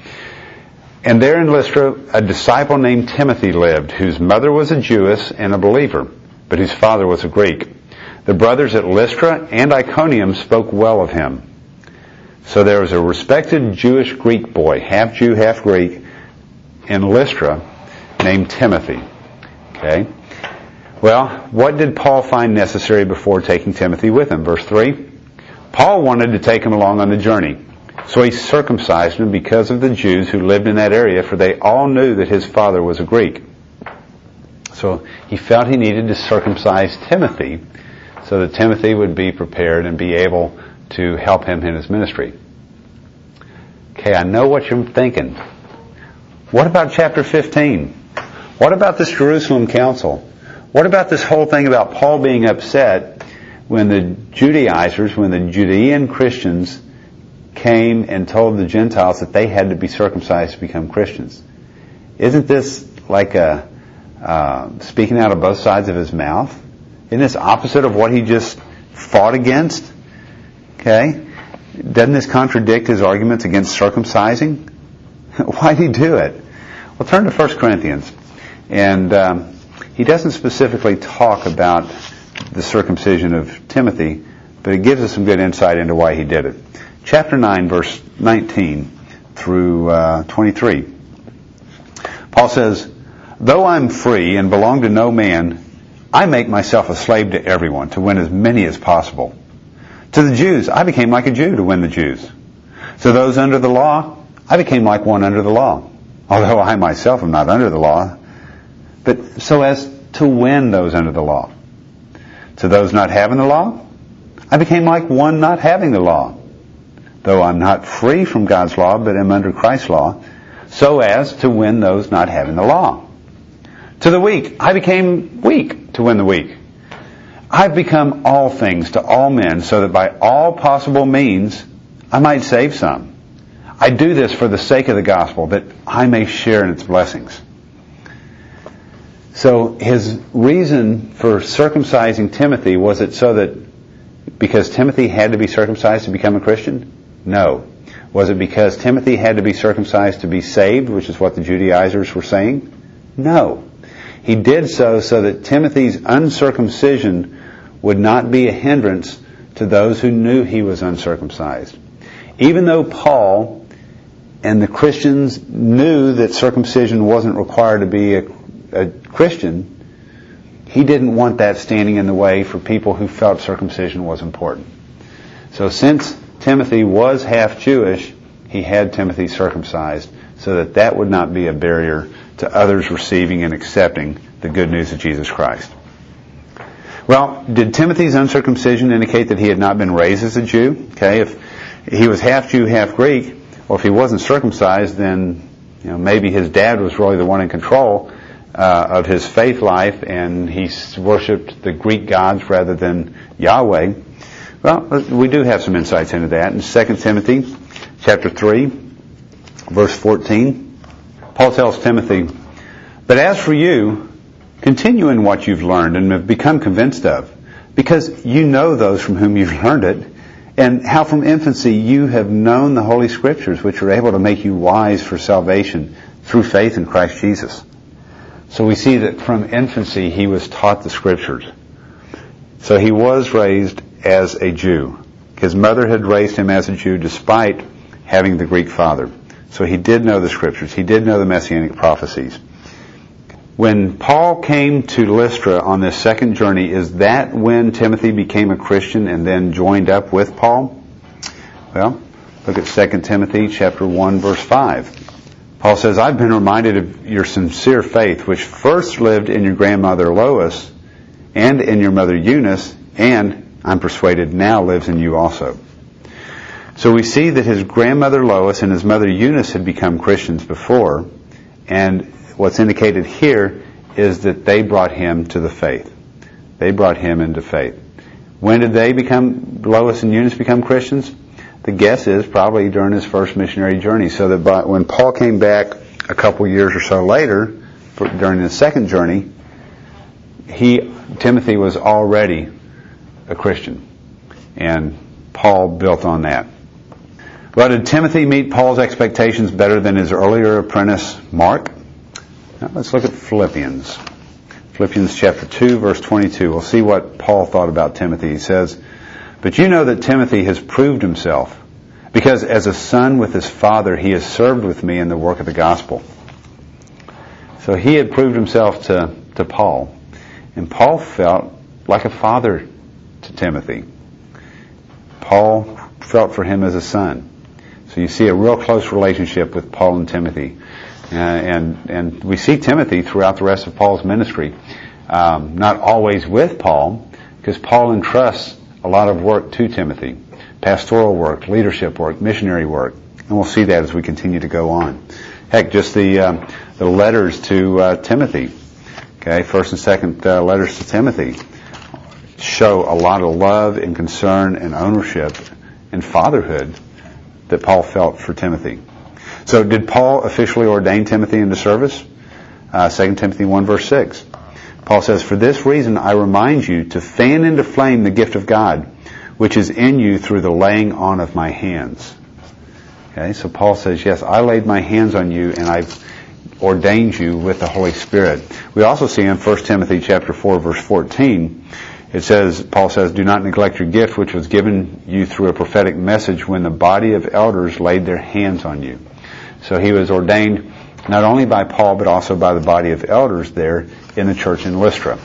Speaker 1: And there in Lystra, a disciple named Timothy lived, whose mother was a Jewess and a believer, but whose father was a Greek. The brothers at Lystra and Iconium spoke well of him. So there was a respected Jewish Greek boy, half Jew, half Greek, in Lystra, named Timothy. Okay. Well, what did Paul find necessary before taking Timothy with him? Verse 3. Paul wanted to take him along on the journey. So he circumcised him because of the Jews who lived in that area, for they all knew that his father was a Greek. So he felt he needed to circumcise Timothy so that Timothy would be prepared and be able to help him in his ministry. Okay, I know what you're thinking. What about chapter 15? What about this Jerusalem council? What about this whole thing about Paul being upset when the Judaizers, when the Judean Christians came and told the Gentiles that they had to be circumcised to become Christians? Isn't this like speaking out of both sides of his mouth? Isn't this opposite of what he just fought against? Okay? Doesn't this contradict his arguments against circumcising? Why did he do it? Well, turn to 1 Corinthians. And he doesn't specifically talk about the circumcision of Timothy, but it gives us some good insight into why he did it. Chapter 9, verse 19 through 23. Paul says, "Though I'm free and belong to no man, I make myself a slave to everyone to win as many as possible. To the Jews, I became like a Jew to win the Jews. To those under the law, I became like one under the law, although I myself am not under the law, but so as to win those under the law. To those not having the law, I became like one not having the law, though I'm not free from God's law, but am under Christ's law, so as to win those not having the law. To the weak, I became weak to win the weak. I've become all things to all men, so that by all possible means I might save some. I do this for the sake of the gospel, that I may share in its blessings." So his reason for circumcising Timothy, was it so that because Timothy had to be circumcised to become a Christian? No. Was it because Timothy had to be circumcised to be saved, which is what the Judaizers were saying? No. He did so that Timothy's uncircumcision would not be a hindrance to those who knew he was uncircumcised. Even though Paul and the Christians knew that circumcision wasn't required to be a Christian, he didn't want that standing in the way for people who felt circumcision was important. So since Timothy was half Jewish, he had Timothy circumcised so that would not be a barrier to others receiving and accepting the good news of Jesus Christ. Well, did Timothy's uncircumcision indicate that he had not been raised as a Jew? Okay, if he was half Jew, half Greek, or if he wasn't circumcised, then maybe his dad was really the one in control of his faith life, and he worshipped the Greek gods rather than Yahweh. Well, we do have some insights into that. In 2 Timothy chapter 3, verse 14, Paul tells Timothy, "But as for you, continue in what you've learned and have become convinced of, because you know those from whom you've learned it, and how from infancy you have known the Holy Scriptures, which are able to make you wise for salvation through faith in Christ Jesus. So we see that from infancy he was taught the Scriptures. So he was raised as a Jew. His mother had raised him as a Jew despite having the Greek father. So he did know the Scriptures. He did know the Messianic prophecies. When Paul came to Lystra on this second journey, is that when Timothy became a Christian and then joined up with Paul? Well, look at 2 Timothy chapter 1, verse 5. Paul says, I've been reminded of your sincere faith, which first lived in your grandmother Lois and in your mother Eunice, and I'm persuaded now lives in you also. So we see that his grandmother Lois and his mother Eunice had become Christians before, and what's indicated here is that they brought him to the faith. They brought him into faith. When did Lois and Eunice become Christians? The guess is probably during his first missionary journey, so that when Paul came back a couple years or so later, during his second journey, Timothy was already a Christian, and Paul built on that. Well, did Timothy meet Paul's expectations better than his earlier apprentice Mark? Now, let's look at Philippians. Philippians chapter 2, verse 22. We'll see what Paul thought about Timothy. He says, but you know that Timothy has proved himself, because as a son with his father, he has served with me in the work of the gospel. So he had proved himself to Paul, and Paul felt like a father to Timothy. Paul felt for him as a son. So you see a real close relationship with Paul and Timothy. And we see Timothy throughout the rest of Paul's ministry. Not always with Paul, because Paul entrusts a lot of work to Timothy. Pastoral work, leadership work, missionary work. And we'll see that as we continue to go on. Heck, just the letters to Timothy. Okay, first and second letters to Timothy show a lot of love and concern and ownership and fatherhood that Paul felt for Timothy. So did Paul officially ordain Timothy into service? 2 Timothy 1 verse 6. Paul says, for this reason I remind you to fan into flame the gift of God, which is in you through the laying on of my hands. Okay, so Paul says, yes, I laid my hands on you and I've ordained you with the Holy Spirit. We also see in 1 Timothy chapter 4 verse 14, Paul says, do not neglect your gift which was given you through a prophetic message when the body of elders laid their hands on you. So he was ordained not only by Paul but also by the body of elders there in the church in Lystra.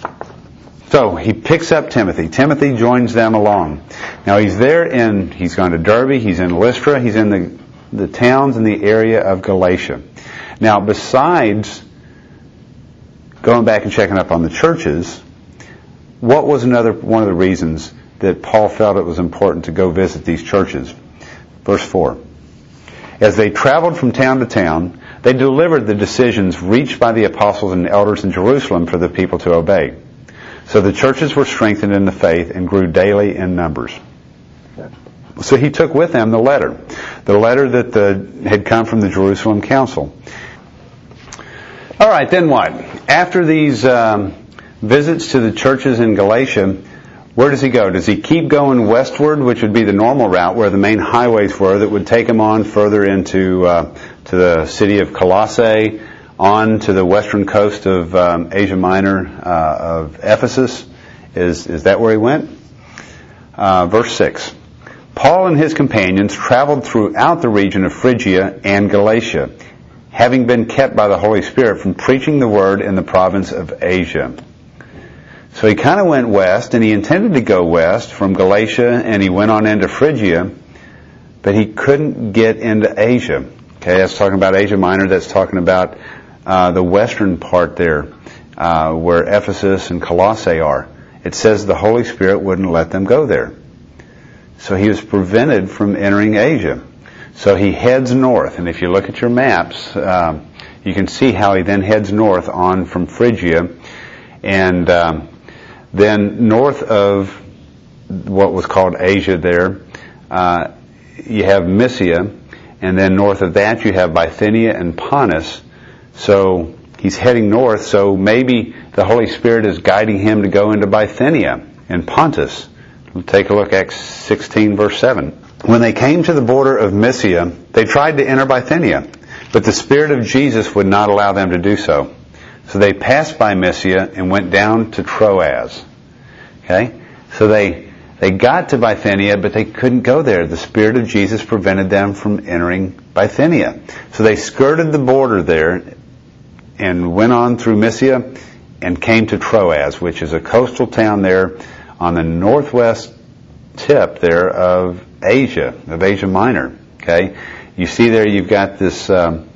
Speaker 1: So he picks up Timothy. Timothy joins them along. Now he's gone to Derbe, he's in Lystra, he's in the towns in the area of Galatia. Now besides going back and checking up on the churches, what was one of the reasons that Paul felt it was important to go visit these churches? Verse 4. As they traveled from town to town, they delivered the decisions reached by the apostles and elders in Jerusalem for the people to obey. So the churches were strengthened in the faith and grew daily in numbers. So he took with him the letter that had come from the Jerusalem council. All right, then what? After these visits to the churches in Galatia, where does he go? Does he keep going westward, which would be the normal route where the main highways were that would take him on further into to the city of Colossae, on to the western coast of Asia Minor, of Ephesus? Is that where he went? Verse 6. Paul and his companions traveled throughout the region of Phrygia and Galatia, having been kept by the Holy Spirit from preaching the word in the province of Asia. So he kind of went west, and he intended to go west from Galatia, and he went on into Phrygia, but he couldn't get into Asia. Okay, that's talking about Asia Minor. That's talking about the western part there, where Ephesus and Colossae are. It says the Holy Spirit wouldn't let them go there. So he was prevented from entering Asia. So he heads north, and if you look at your maps, you can see how he then heads north on from Phrygia, and then north of what was called Asia there, you have Mysia, and then north of that you have Bithynia and Pontus. So he's heading north, so maybe the Holy Spirit is guiding him to go into Bithynia and Pontus. We'll take a look at Acts 16 verse 7. When they came to the border of Mysia, they tried to enter Bithynia, but the Spirit of Jesus would not allow them to do so. So they passed by Mysia and went down to Troas. Okay? So they got to Bithynia, but they couldn't go there. The Spirit of Jesus prevented them from entering Bithynia. So they skirted the border there and went on through Mysia and came to Troas, which is a coastal town there on the northwest tip there of Asia Minor. Okay? You see there you've got this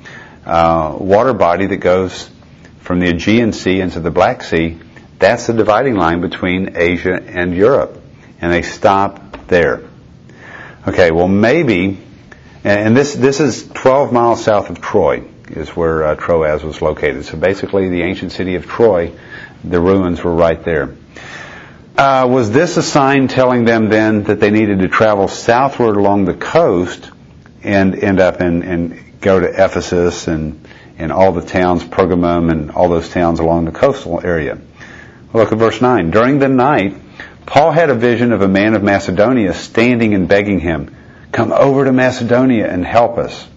Speaker 1: water body that goes from the Aegean Sea into the Black Sea. That's the dividing line between Asia and Europe. And they stop there. Okay, well maybe, and this is 12 miles south of Troy, is where Troas was located. So basically the ancient city of Troy, the ruins were right there. Was this a sign telling them then that they needed to travel southward along the coast and end up and go to Ephesus and all the towns, Pergamum and all those towns along the coastal area? Well, look at verse 9. During the night, Paul had a vision of a man of Macedonia standing and begging him, "Come over to Macedonia and help us."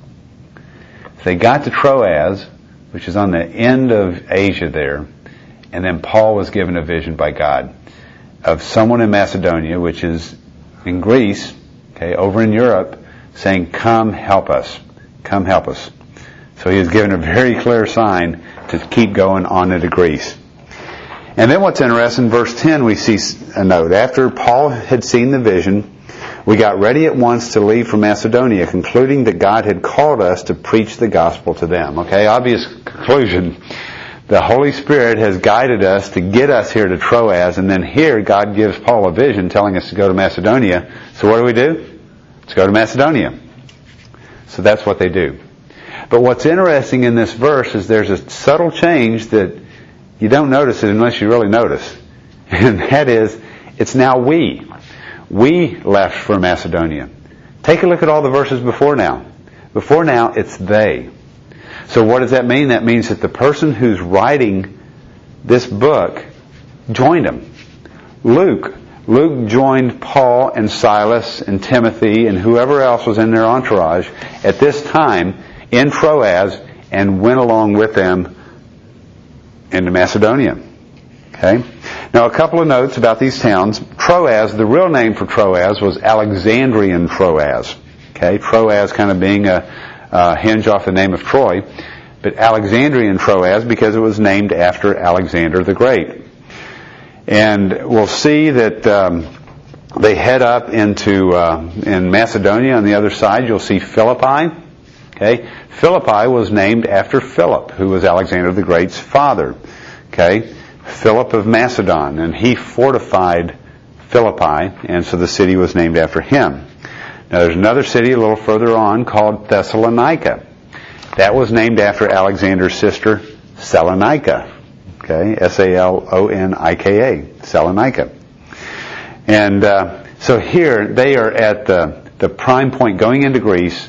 Speaker 1: They got to Troas, which is on the end of Asia there, and then Paul was given a vision by God of someone in Macedonia, which is in Greece, okay, over in Europe, saying, "Come help us. Come help us." So he was given a very clear sign to keep going on into Greece. And then what's interesting, verse 10, we see a note. After Paul had seen the vision, we got ready at once to leave for Macedonia, concluding that God had called us to preach the gospel to them. Okay, obvious conclusion. The Holy Spirit has guided us to get us here to Troas, and then here God gives Paul a vision telling us to go to Macedonia. So what do? Let's go to Macedonia. So that's what they do. But what's interesting in this verse is there's a subtle change that you don't notice it unless you really notice. And that is, it's now we. We left for Macedonia. Take a look at all the verses before now. Before now, it's they. So what does that mean? That means that the person who's writing this book joined them. Luke joined Paul and Silas and Timothy and whoever else was in their entourage at this time in Troas and went along with them into Macedonia. Okay? Now a couple of notes about these towns. Troas, the real name for Troas was Alexandrian Troas. Okay? Troas kind of being a hinge off the name of Troy. But Alexandrian Troas because it was named after Alexander the Great. And we'll see that they head up into in Macedonia on the other side. You'll see Philippi. Okay? Philippi was named after Philip, who was Alexander the Great's father. Okay? Philip of Macedon, and he fortified Philippi, and so the city was named after him. Now there's another city a little further on called Thessalonica. That was named after Alexander's sister, Salonika. Okay? Salonika. Salonika. And so here they are at the prime point going into Greece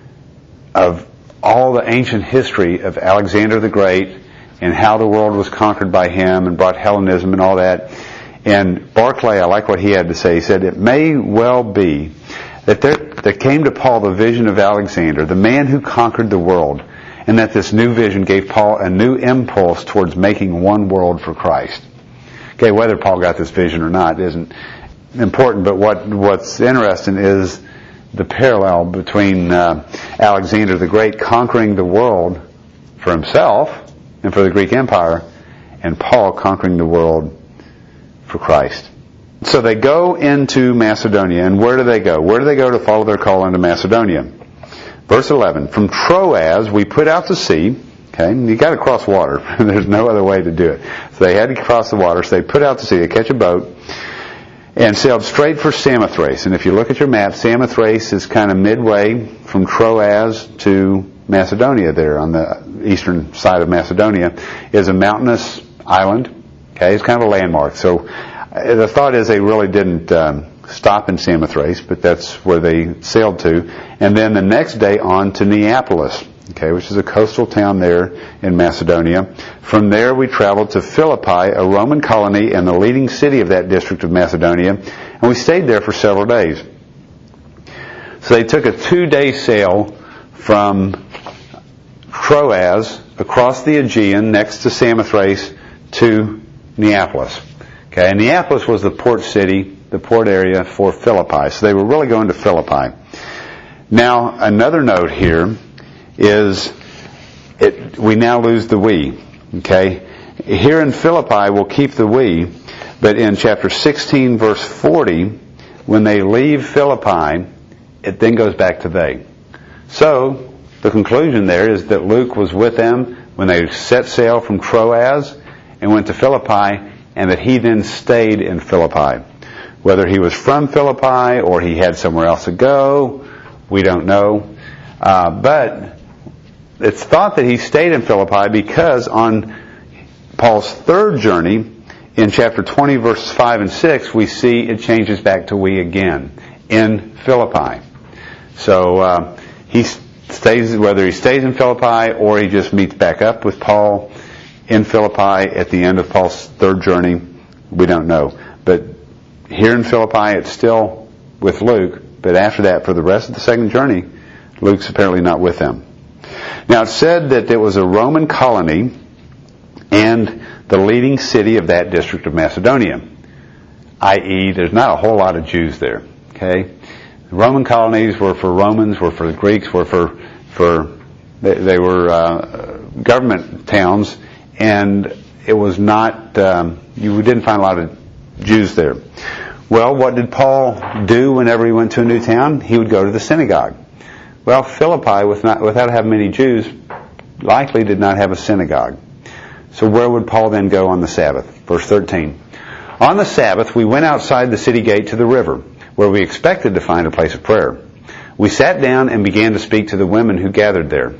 Speaker 1: of all the ancient history of Alexander the Great and how the world was conquered by him and brought Hellenism and all that. And Barclay, I like what he had to say. He said, "It may well be that there came to Paul the vision of Alexander, the man who conquered the world, and that this new vision gave Paul a new impulse towards making one world for Christ." Okay, whether Paul got this vision or not isn't important, but what's interesting is the parallel between Alexander the Great conquering the world for himself and for the Greek Empire, and Paul conquering the world for Christ. So they go into Macedonia, and where do they go? Where do they go to follow their call into Macedonia? Verse 11, "From Troas we put out to sea." Okay, you got to cross water. There's no other way to do it. So they had to cross the water, so they put out to sea. They catch a boat and sailed straight for Samothrace. And if you look at your map, Samothrace is kind of midway from Troas to Macedonia there on the eastern side of Macedonia is a mountainous island. Okay, it's kind of a landmark. So the thought is they really didn't stop in Samothrace, but that's where they sailed to. And then the next day on to Neapolis, okay, which is a coastal town there in Macedonia. From there we traveled to Philippi, a Roman colony and the leading city of that district of Macedonia, and we stayed there for several days. So they took a 2-day sail from Troas across the Aegean next to Samothrace to Neapolis. Okay, and Neapolis was the port city, the port area for Philippi. So they were really going to Philippi. Now, another note here is we now lose the we. Okay, here in Philippi we'll keep the we, but in chapter 16, verse 40, when they leave Philippi, it then goes back to they. So the conclusion there is that Luke was with them when they set sail from Troas and went to Philippi, and that he then stayed in Philippi. Whether he was from Philippi or he had somewhere else to go, we don't know. But it's thought that he stayed in Philippi because on Paul's third journey, in chapter 20, verses 5 and 6, we see it changes back to we again in Philippi. So he stays, whether he stays in Philippi or he just meets back up with Paul in Philippi at the end of Paul's third journey, we don't know. But here in Philippi, it's still with Luke. But after that, for the rest of the second journey, Luke's apparently not with them. Now, it's said that it was a Roman colony and the leading city of that district of Macedonia, i.e., there's not a whole lot of Jews there. Okay, the Roman colonies were for Romans, were for the Greeks, were they were government towns, and it was not you didn't find a lot of Jews there. Well, what did Paul do whenever he went to a new town? He would go to the synagogue. Well, Philippi, without having many Jews, likely did not have a synagogue. So where would Paul then go on the Sabbath? Verse 13. On the Sabbath, we went outside the city gate to the river, where we expected to find a place of prayer. We sat down and began to speak to the women who gathered there.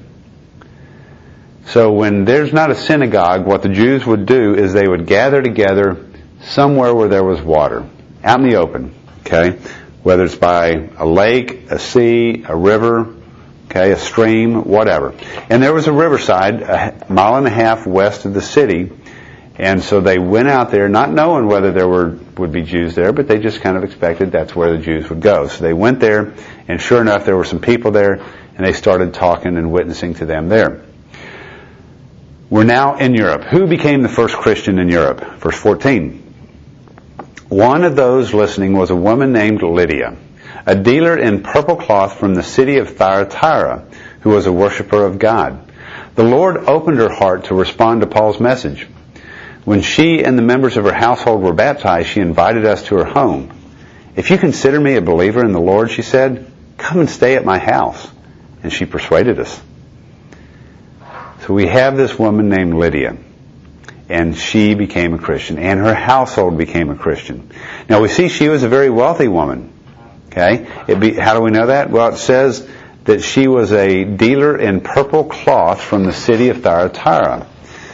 Speaker 1: So when there's not a synagogue, what the Jews would do is they would gather together somewhere where there was water, out in the open, okay? Whether it's by a lake, a sea, a river, okay, a stream, whatever. And there was a riverside a mile and a half west of the city, and so they went out there not knowing whether there would be Jews there, but they just kind of expected that's where the Jews would go. So they went there, and sure enough, there were some people there, and they started talking and witnessing to them there. We're now in Europe. Who became the first Christian in Europe? Verse 14. One of those listening was a woman named Lydia, a dealer in purple cloth from the city of Thyatira, who was a worshiper of God. The Lord opened her heart to respond to Paul's message. When she and the members of her household were baptized, she invited us to her home. If you consider me a believer in the Lord, she said, come and stay at my house. And she persuaded us. So we have this woman named Lydia, and she became a Christian, and her household became a Christian. Now we see she was a very wealthy woman. Okay, how do we know that? Well, it says that she was a dealer in purple cloth from the city of Thyatira.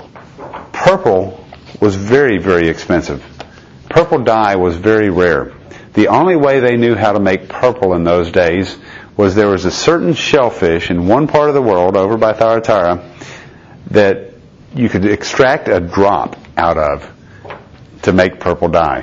Speaker 1: Purple was very, very expensive. Purple dye was very rare. The only way they knew how to make purple in those days was there was a certain shellfish in one part of the world, over by Thyatira, that you could extract a drop out of to make purple dye.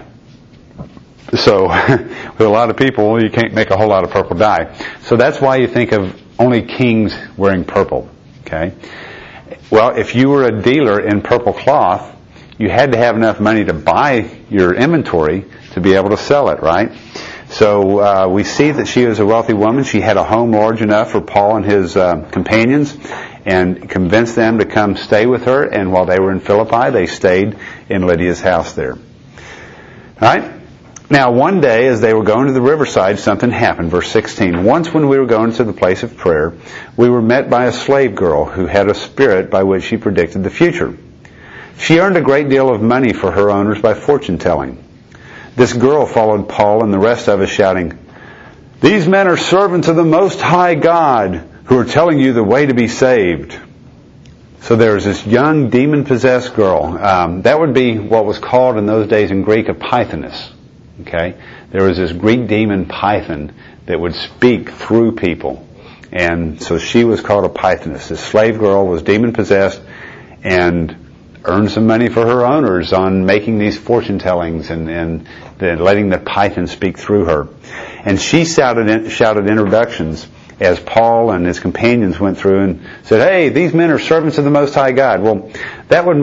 Speaker 1: So, with a lot of people, you can't make a whole lot of purple dye. So that's why you think of only kings wearing purple. Okay? Well, if you were a dealer in purple cloth, you had to have enough money to buy your inventory to be able to sell it, right? So we see that she was a wealthy woman. She had a home large enough for Paul and his companions, and convinced them to come stay with her. And while they were in Philippi, they stayed in Lydia's house there. All right? Now, one day, as they were going to the riverside, something happened. Verse 16. Once when we were going to the place of prayer, we were met by a slave girl who had a spirit by which she predicted the future. She earned a great deal of money for her owners by fortune telling. This girl followed Paul and the rest of us, shouting, "These men are servants of the Most High God, who are telling you the way to be saved." So there was this young demon-possessed girl. That would be what was called in those days in Greek a pythoness. Okay? There was this Greek demon python that would speak through people. And so she was called a pythoness. This slave girl was demon-possessed and earned some money for her owners on making these fortune tellings and letting the python speak through her. And she shouted introductions as Paul and his companions went through and said, hey, these men are servants of the Most High God. Well, that would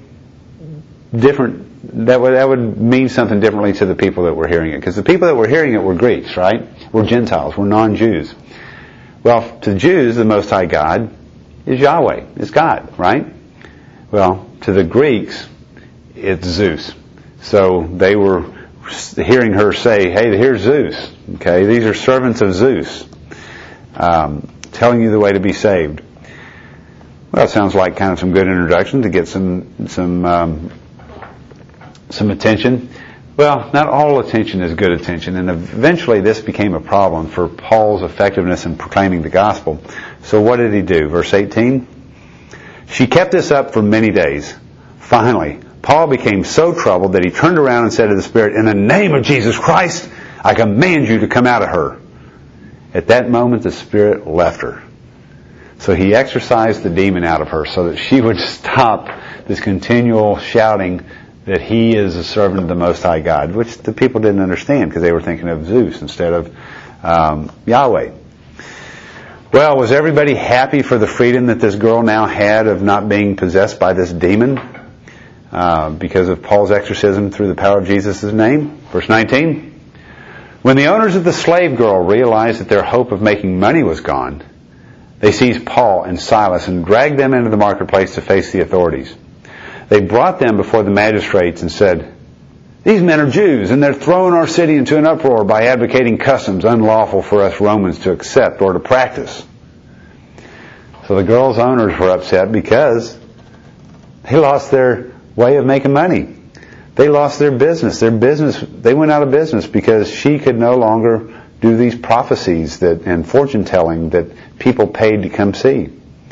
Speaker 1: mean something differently to the people that were hearing it. Because the people that were hearing it were Greeks, right? Were Gentiles, were non-Jews. Well, to the Jews, the Most High God is Yahweh, is God, right? Well, to the Greeks, it's Zeus. So they were hearing her say, hey, here's Zeus. Okay, these are servants of Zeus, telling you the way to be saved. Well, it sounds like kind of some good introduction to get some attention. Well, not all attention is good attention, and eventually this became a problem for Paul's effectiveness in proclaiming the gospel. So what did he do? Verse 18, she kept this up for many days. Finally, Paul became so troubled that he turned around and said to the Spirit, in the name of Jesus Christ, I command you to come out of her. At that moment, the Spirit left her. So he exorcised the demon out of her so that she would stop this continual shouting that he is a servant of the Most High God, which the people didn't understand because they were thinking of Zeus instead of Yahweh. Well, was everybody happy for the freedom that this girl now had of not being possessed by this demon because of Paul's exorcism through the power of Jesus' name? Verse 19. When the owners of the slave girl realized that their hope of making money was gone, they seized Paul and Silas and dragged them into the marketplace to face the authorities. They brought them before the magistrates and said, these men are Jews, and they're throwing our city into an uproar by advocating customs unlawful for us Romans to accept or to practice. So the girl's owners were upset because they lost their way of making money. They lost their business. They went out of business because she could no longer do these prophecies and fortune telling that people paid to come see.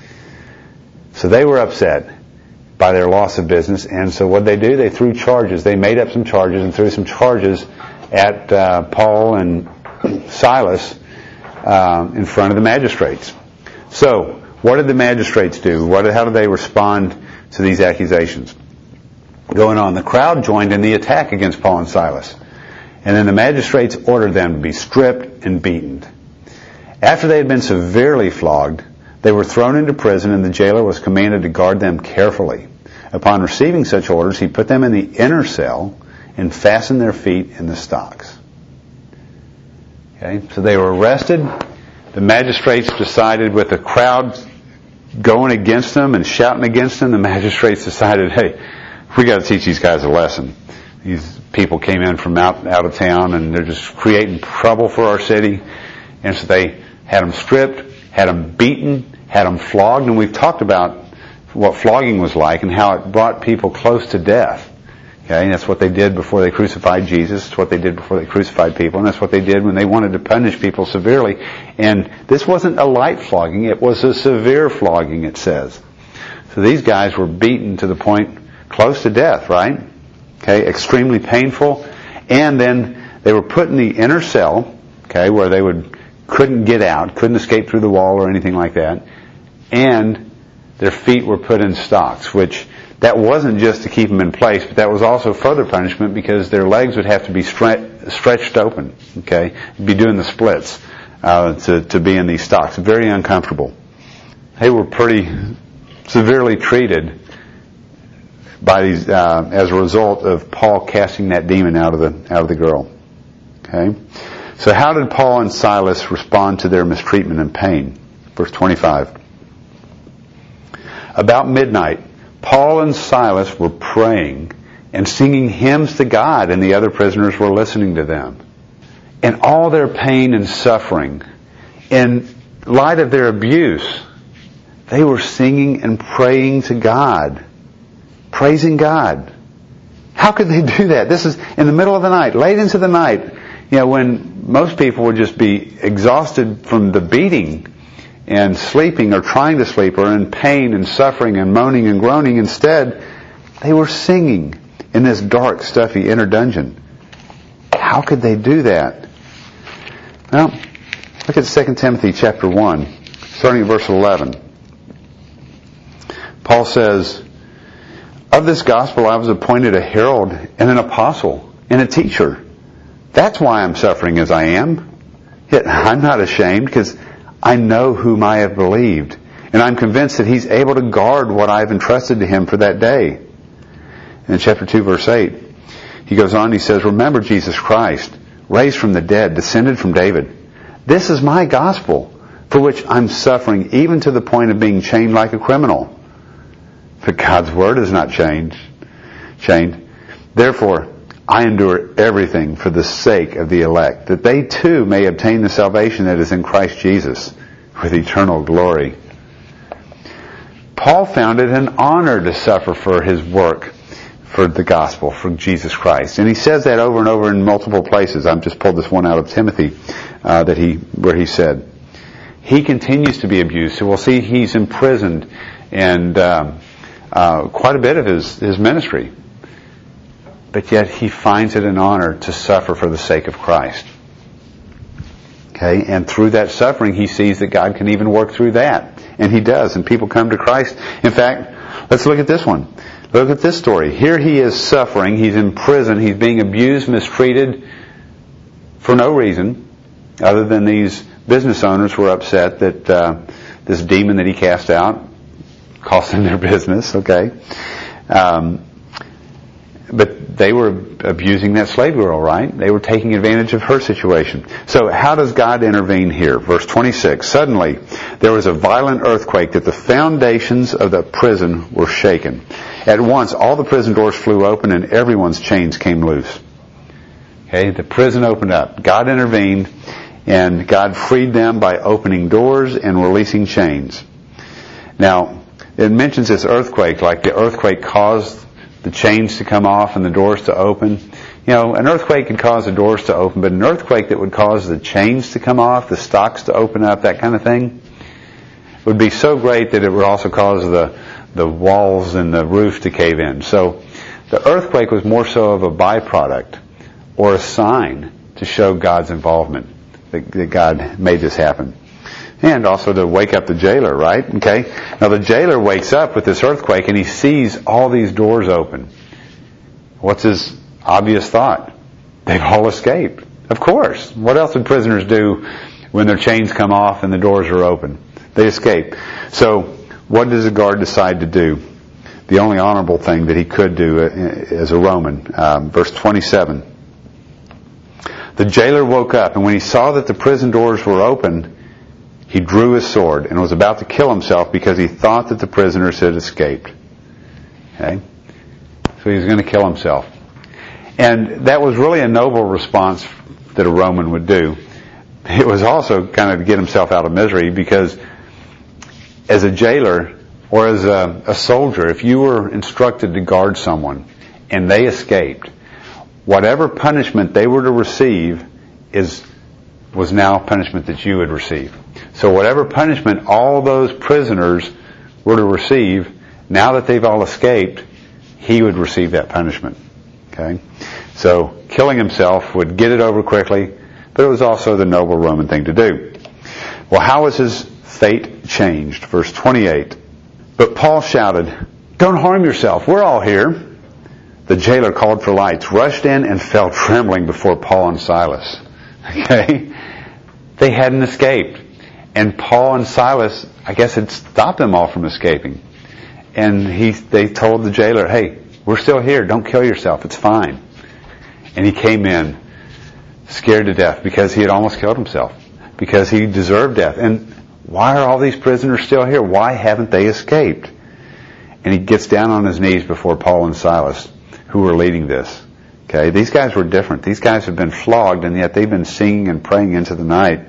Speaker 1: So they were upset by their loss of business, and so what they do? They threw charges. They made up some charges and threw some charges at Paul and Silas in front of the magistrates. So, what did the magistrates do? How did they respond to these accusations? Going on, the crowd joined in the attack against Paul and Silas, and then the magistrates ordered them to be stripped and beaten. After they had been severely flogged, they were thrown into prison, and the jailer was commanded to guard them carefully. Upon receiving such orders, he put them in the inner cell and fastened their feet in the stocks. Okay, so they were arrested. The magistrates decided, with the crowd going against them and shouting against them, the magistrates decided, hey, we got to teach these guys a lesson. These people came in from out of town, and they're just creating trouble for our city. And so they had them stripped, had them beaten, had them flogged, and we've talked about what flogging was like and how it brought people close to death. Okay, and that's what they did before they crucified Jesus. It's what they did before they crucified people, and that's what they did when they wanted to punish people severely. And this wasn't a light flogging, it was a severe flogging, it says. So these guys were beaten to the point close to death, right? Okay, extremely painful. And then they were put in the inner cell, okay, where they couldn't get out, couldn't escape through the wall or anything like that. And their feet were put in stocks, which that wasn't just to keep them in place, but that was also further punishment because their legs would have to be stretched open, okay, be doing the splits to be in these stocks. Very uncomfortable. They were pretty severely treated by these as a result of Paul casting that demon out of the girl. Okay, so how did Paul and Silas respond to their mistreatment and pain? Verse 25. About midnight, Paul and Silas were praying and singing hymns to God, and the other prisoners were listening to them. In all their pain and suffering, in light of their abuse, they were singing and praying to God, praising God. How could they do that? This is in the middle of the night, late into the night, when most people would just be exhausted from the beating and sleeping or trying to sleep or in pain and suffering and moaning and groaning. Instead, they were singing in this dark, stuffy inner dungeon. How could they do that? Well, look at 2 Timothy chapter 1, starting at verse 11. Paul says, of this gospel I was appointed a herald and an apostle and a teacher. That's why I'm suffering as I am. Yet I'm not ashamed, because I know whom I have believed, and I'm convinced that He's able to guard what I have entrusted to Him for that day. In chapter 2, verse 8, he goes on, he says, remember Jesus Christ, raised from the dead, descended from David. This is my gospel, for which I'm suffering, even to the point of being chained like a criminal. But God's word is not chained. Therefore, I endure everything for the sake of the elect, that they too may obtain the salvation that is in Christ Jesus with eternal glory. Paul found it an honor to suffer for his work, for the gospel, for Jesus Christ. And he says that over and over in multiple places. I've just pulled this one out of Timothy, where he said, he continues to be abused. So we'll see he's imprisoned and quite a bit of his ministry. But yet he finds it an honor to suffer for the sake of Christ. Okay, and through that suffering he sees that God can even work through that. And He does, and people come to Christ. In fact, let's look at this one. Look at this story. Here he is suffering, he's in prison, he's being abused, mistreated for no reason, other than these business owners were upset that this demon that he cast out cost them their business, okay? But they were abusing that slave girl, right? They were taking advantage of her situation. So how does God intervene here? Verse 26, suddenly there was a violent earthquake that the foundations of the prison were shaken. At once all the prison doors flew open and everyone's chains came loose. Okay, the prison opened up. God intervened and God freed them by opening doors and releasing chains. Now, it mentions this earthquake, like the earthquake caused the chains to come off and the doors to open. You know, an earthquake could cause the doors to open, but an earthquake that would cause the chains to come off, the stocks to open up, that kind of thing, would be so great that it would also cause the walls and the roof to cave in. So the earthquake was more so of a byproduct or a sign to show God's involvement, that God made this happen. And also to wake up the jailer, right? Okay. Now the jailer wakes up with this earthquake and he sees all these doors open. What's his obvious thought? They've all escaped. Of course. What else would prisoners do when their chains come off and the doors are open? They escape. So what does the guard decide to do? The only honorable thing that he could do as a Roman. Verse 27. The jailer woke up, and when he saw that the prison doors were open, he drew his sword and was about to kill himself because he thought that the prisoners had escaped. Okay? So he was going to kill himself. And that was really a noble response that a Roman would do. It was also kind of to get himself out of misery, because as a jailer or as a soldier, if you were instructed to guard someone and they escaped, whatever punishment they were to receive was now punishment that you would receive. So whatever punishment all those prisoners were to receive, now that they've all escaped, he would receive that punishment. Okay? So killing himself would get it over quickly, but it was also the noble Roman thing to do. Well, how was his fate changed? Verse 28. But Paul shouted, "Don't harm yourself. We're all here." The jailer called for lights, rushed in, and fell trembling before Paul and Silas. Okay? They hadn't escaped. And Paul and Silas, I guess, had stopped them all from escaping. And they told the jailer, "Hey, we're still here. Don't kill yourself. It's fine." And he came in scared to death because he had almost killed himself, because he deserved death. And why are all these prisoners still here? Why haven't they escaped? And he gets down on his knees before Paul and Silas, who were leading this. Okay, these guys were different. These guys have been flogged, and yet they've been singing and praying into the night.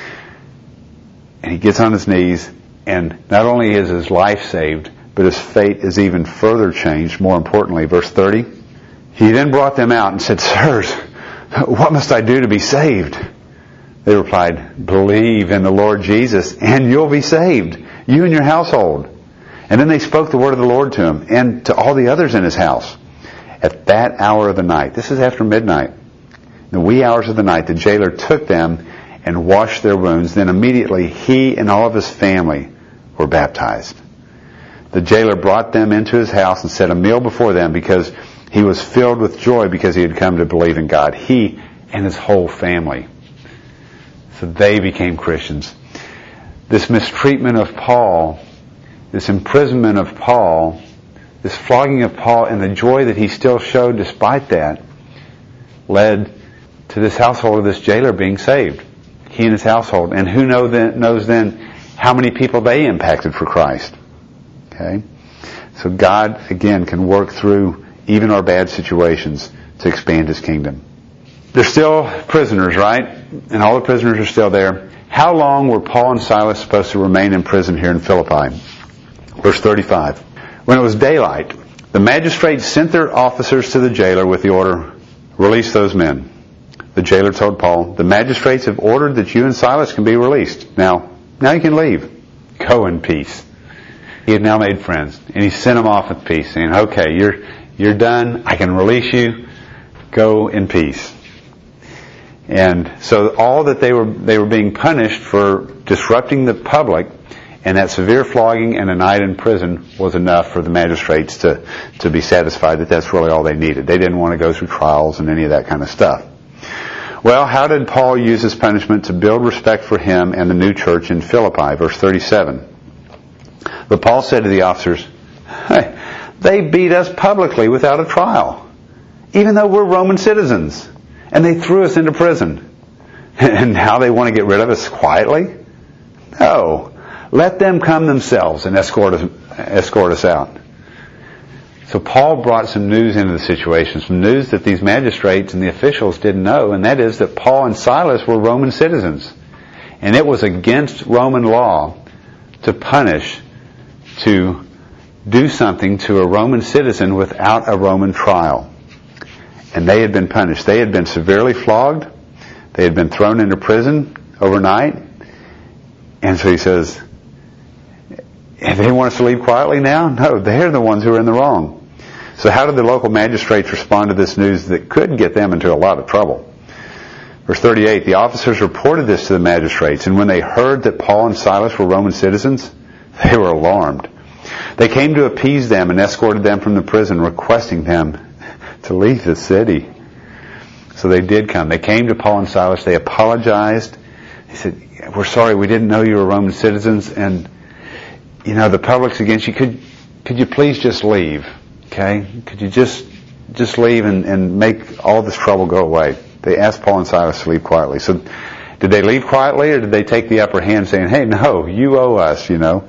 Speaker 1: And he gets on his knees, and not only is his life saved, but his fate is even further changed. More importantly, verse 30, he then brought them out and said, "Sirs, what must I do to be saved?" They replied, "Believe in the Lord Jesus, and you'll be saved, you and your household." And then they spoke the word of the Lord to him and to all the others in his house. At that hour of the night, this is after midnight, in the wee hours of the night, the jailer took them and washed their wounds. Then immediately he and all of his family were baptized. The jailer brought them into his house and set a meal before them, because he was filled with joy because he had come to believe in God, he and his whole family. So they became Christians. this mistreatment of Paul, this imprisonment of Paul, this flogging of Paul, and the joy that he still showed despite that, led to this household of this jailer being saved. He and his household. And who knows then how many people they impacted for Christ. Okay? So God, again, can work through even our bad situations to expand His kingdom. They're still prisoners, right? And all the prisoners are still there. How long were Paul and Silas supposed to remain in prison here in Philippi? Verse 35. When it was daylight, the magistrates sent their officers to the jailer with the order, release those men. The jailer told Paul, the magistrates have ordered that you and Silas can be released. Now you can leave. Go in peace. He had now made friends, and he sent them off with peace, saying, okay, you're done. I can release you. Go in peace. And so all that they were being punished for disrupting the public, and that severe flogging and a night in prison was enough for the magistrates to be satisfied that that's really all they needed. They didn't want to go through trials and any of that kind of stuff. Well, how did Paul use his punishment to build respect for him and the new church in Philippi? Verse 37. But Paul said to the officers, hey, they beat us publicly without a trial, even though we're Roman citizens, and they threw us into prison. And now they want to get rid of us quietly? No. Let them come themselves and escort us out. So Paul brought some news into the situation, some news that these magistrates and the officials didn't know, and that is that Paul and Silas were Roman citizens. And it was against Roman law to punish, to do something to a Roman citizen without a Roman trial. And they had been punished. They had been severely flogged. They had been thrown into prison overnight. And so he says, they want us to leave quietly now? No, they're the ones who are in the wrong. So how did the local magistrates respond to this news that could get them into a lot of trouble? Verse 38, the officers reported this to the magistrates, and when they heard that Paul and Silas were Roman citizens, they were alarmed. They came to appease them and escorted them from the prison, requesting them to leave the city. So they did come. They came to Paul and Silas. They apologized. They said, we're sorry, we didn't know you were Roman citizens, and the public's against you. Could you please just leave? Okay? Could you just leave and make all this trouble go away? They asked Paul and Silas to leave quietly. So did they leave quietly, or did they take the upper hand saying, hey, no, you owe us,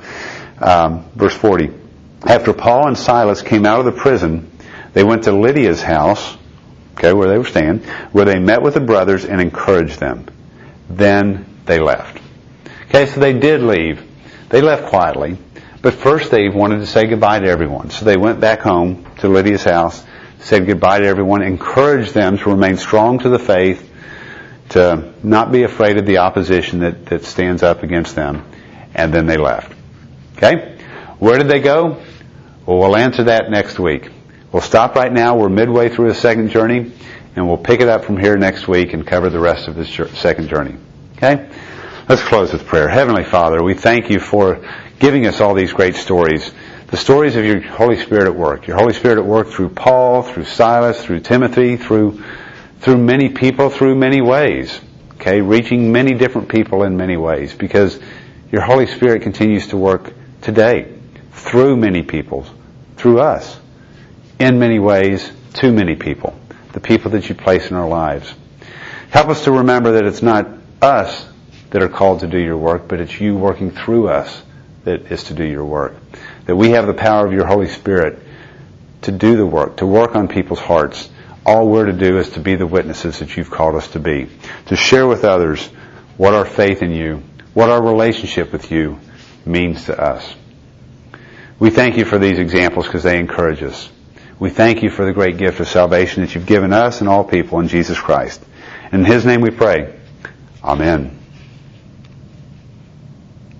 Speaker 1: Verse 40. After Paul and Silas came out of the prison, they went to Lydia's house, okay, where they were staying, where they met with the brothers and encouraged them. Then they left. Okay, so they did leave. They left quietly. But first they wanted to say goodbye to everyone. So they went back home to Lydia's house, said goodbye to everyone, encouraged them to remain strong to the faith, to not be afraid of the opposition that stands up against them. And then they left. Okay? Where did they go? Well, we'll answer that next week. We'll stop right now. We're midway through a second journey, and we'll pick it up from here next week and cover the rest of this second journey. Okay? Let's close with prayer. Heavenly Father, we thank you for giving us all these great stories. The stories of your Holy Spirit at work. Your Holy Spirit at work through Paul, through Silas, through Timothy, through many people, through many ways. Okay? Reaching many different people in many ways, because your Holy Spirit continues to work today through many people, through us, in many ways, to many people, the people that you place in our lives. Help us to remember that it's not us that are called to do your work, but it's you working through us that is to do your work. That we have the power of your Holy Spirit to do the work, to work on people's hearts. All we're to do is to be the witnesses that you've called us to be, to share with others what our faith in you, what our relationship with you means to us. We thank you for these examples because they encourage us. We thank you for the great gift of salvation that you've given us and all people in Jesus Christ. In His name we pray. Amen.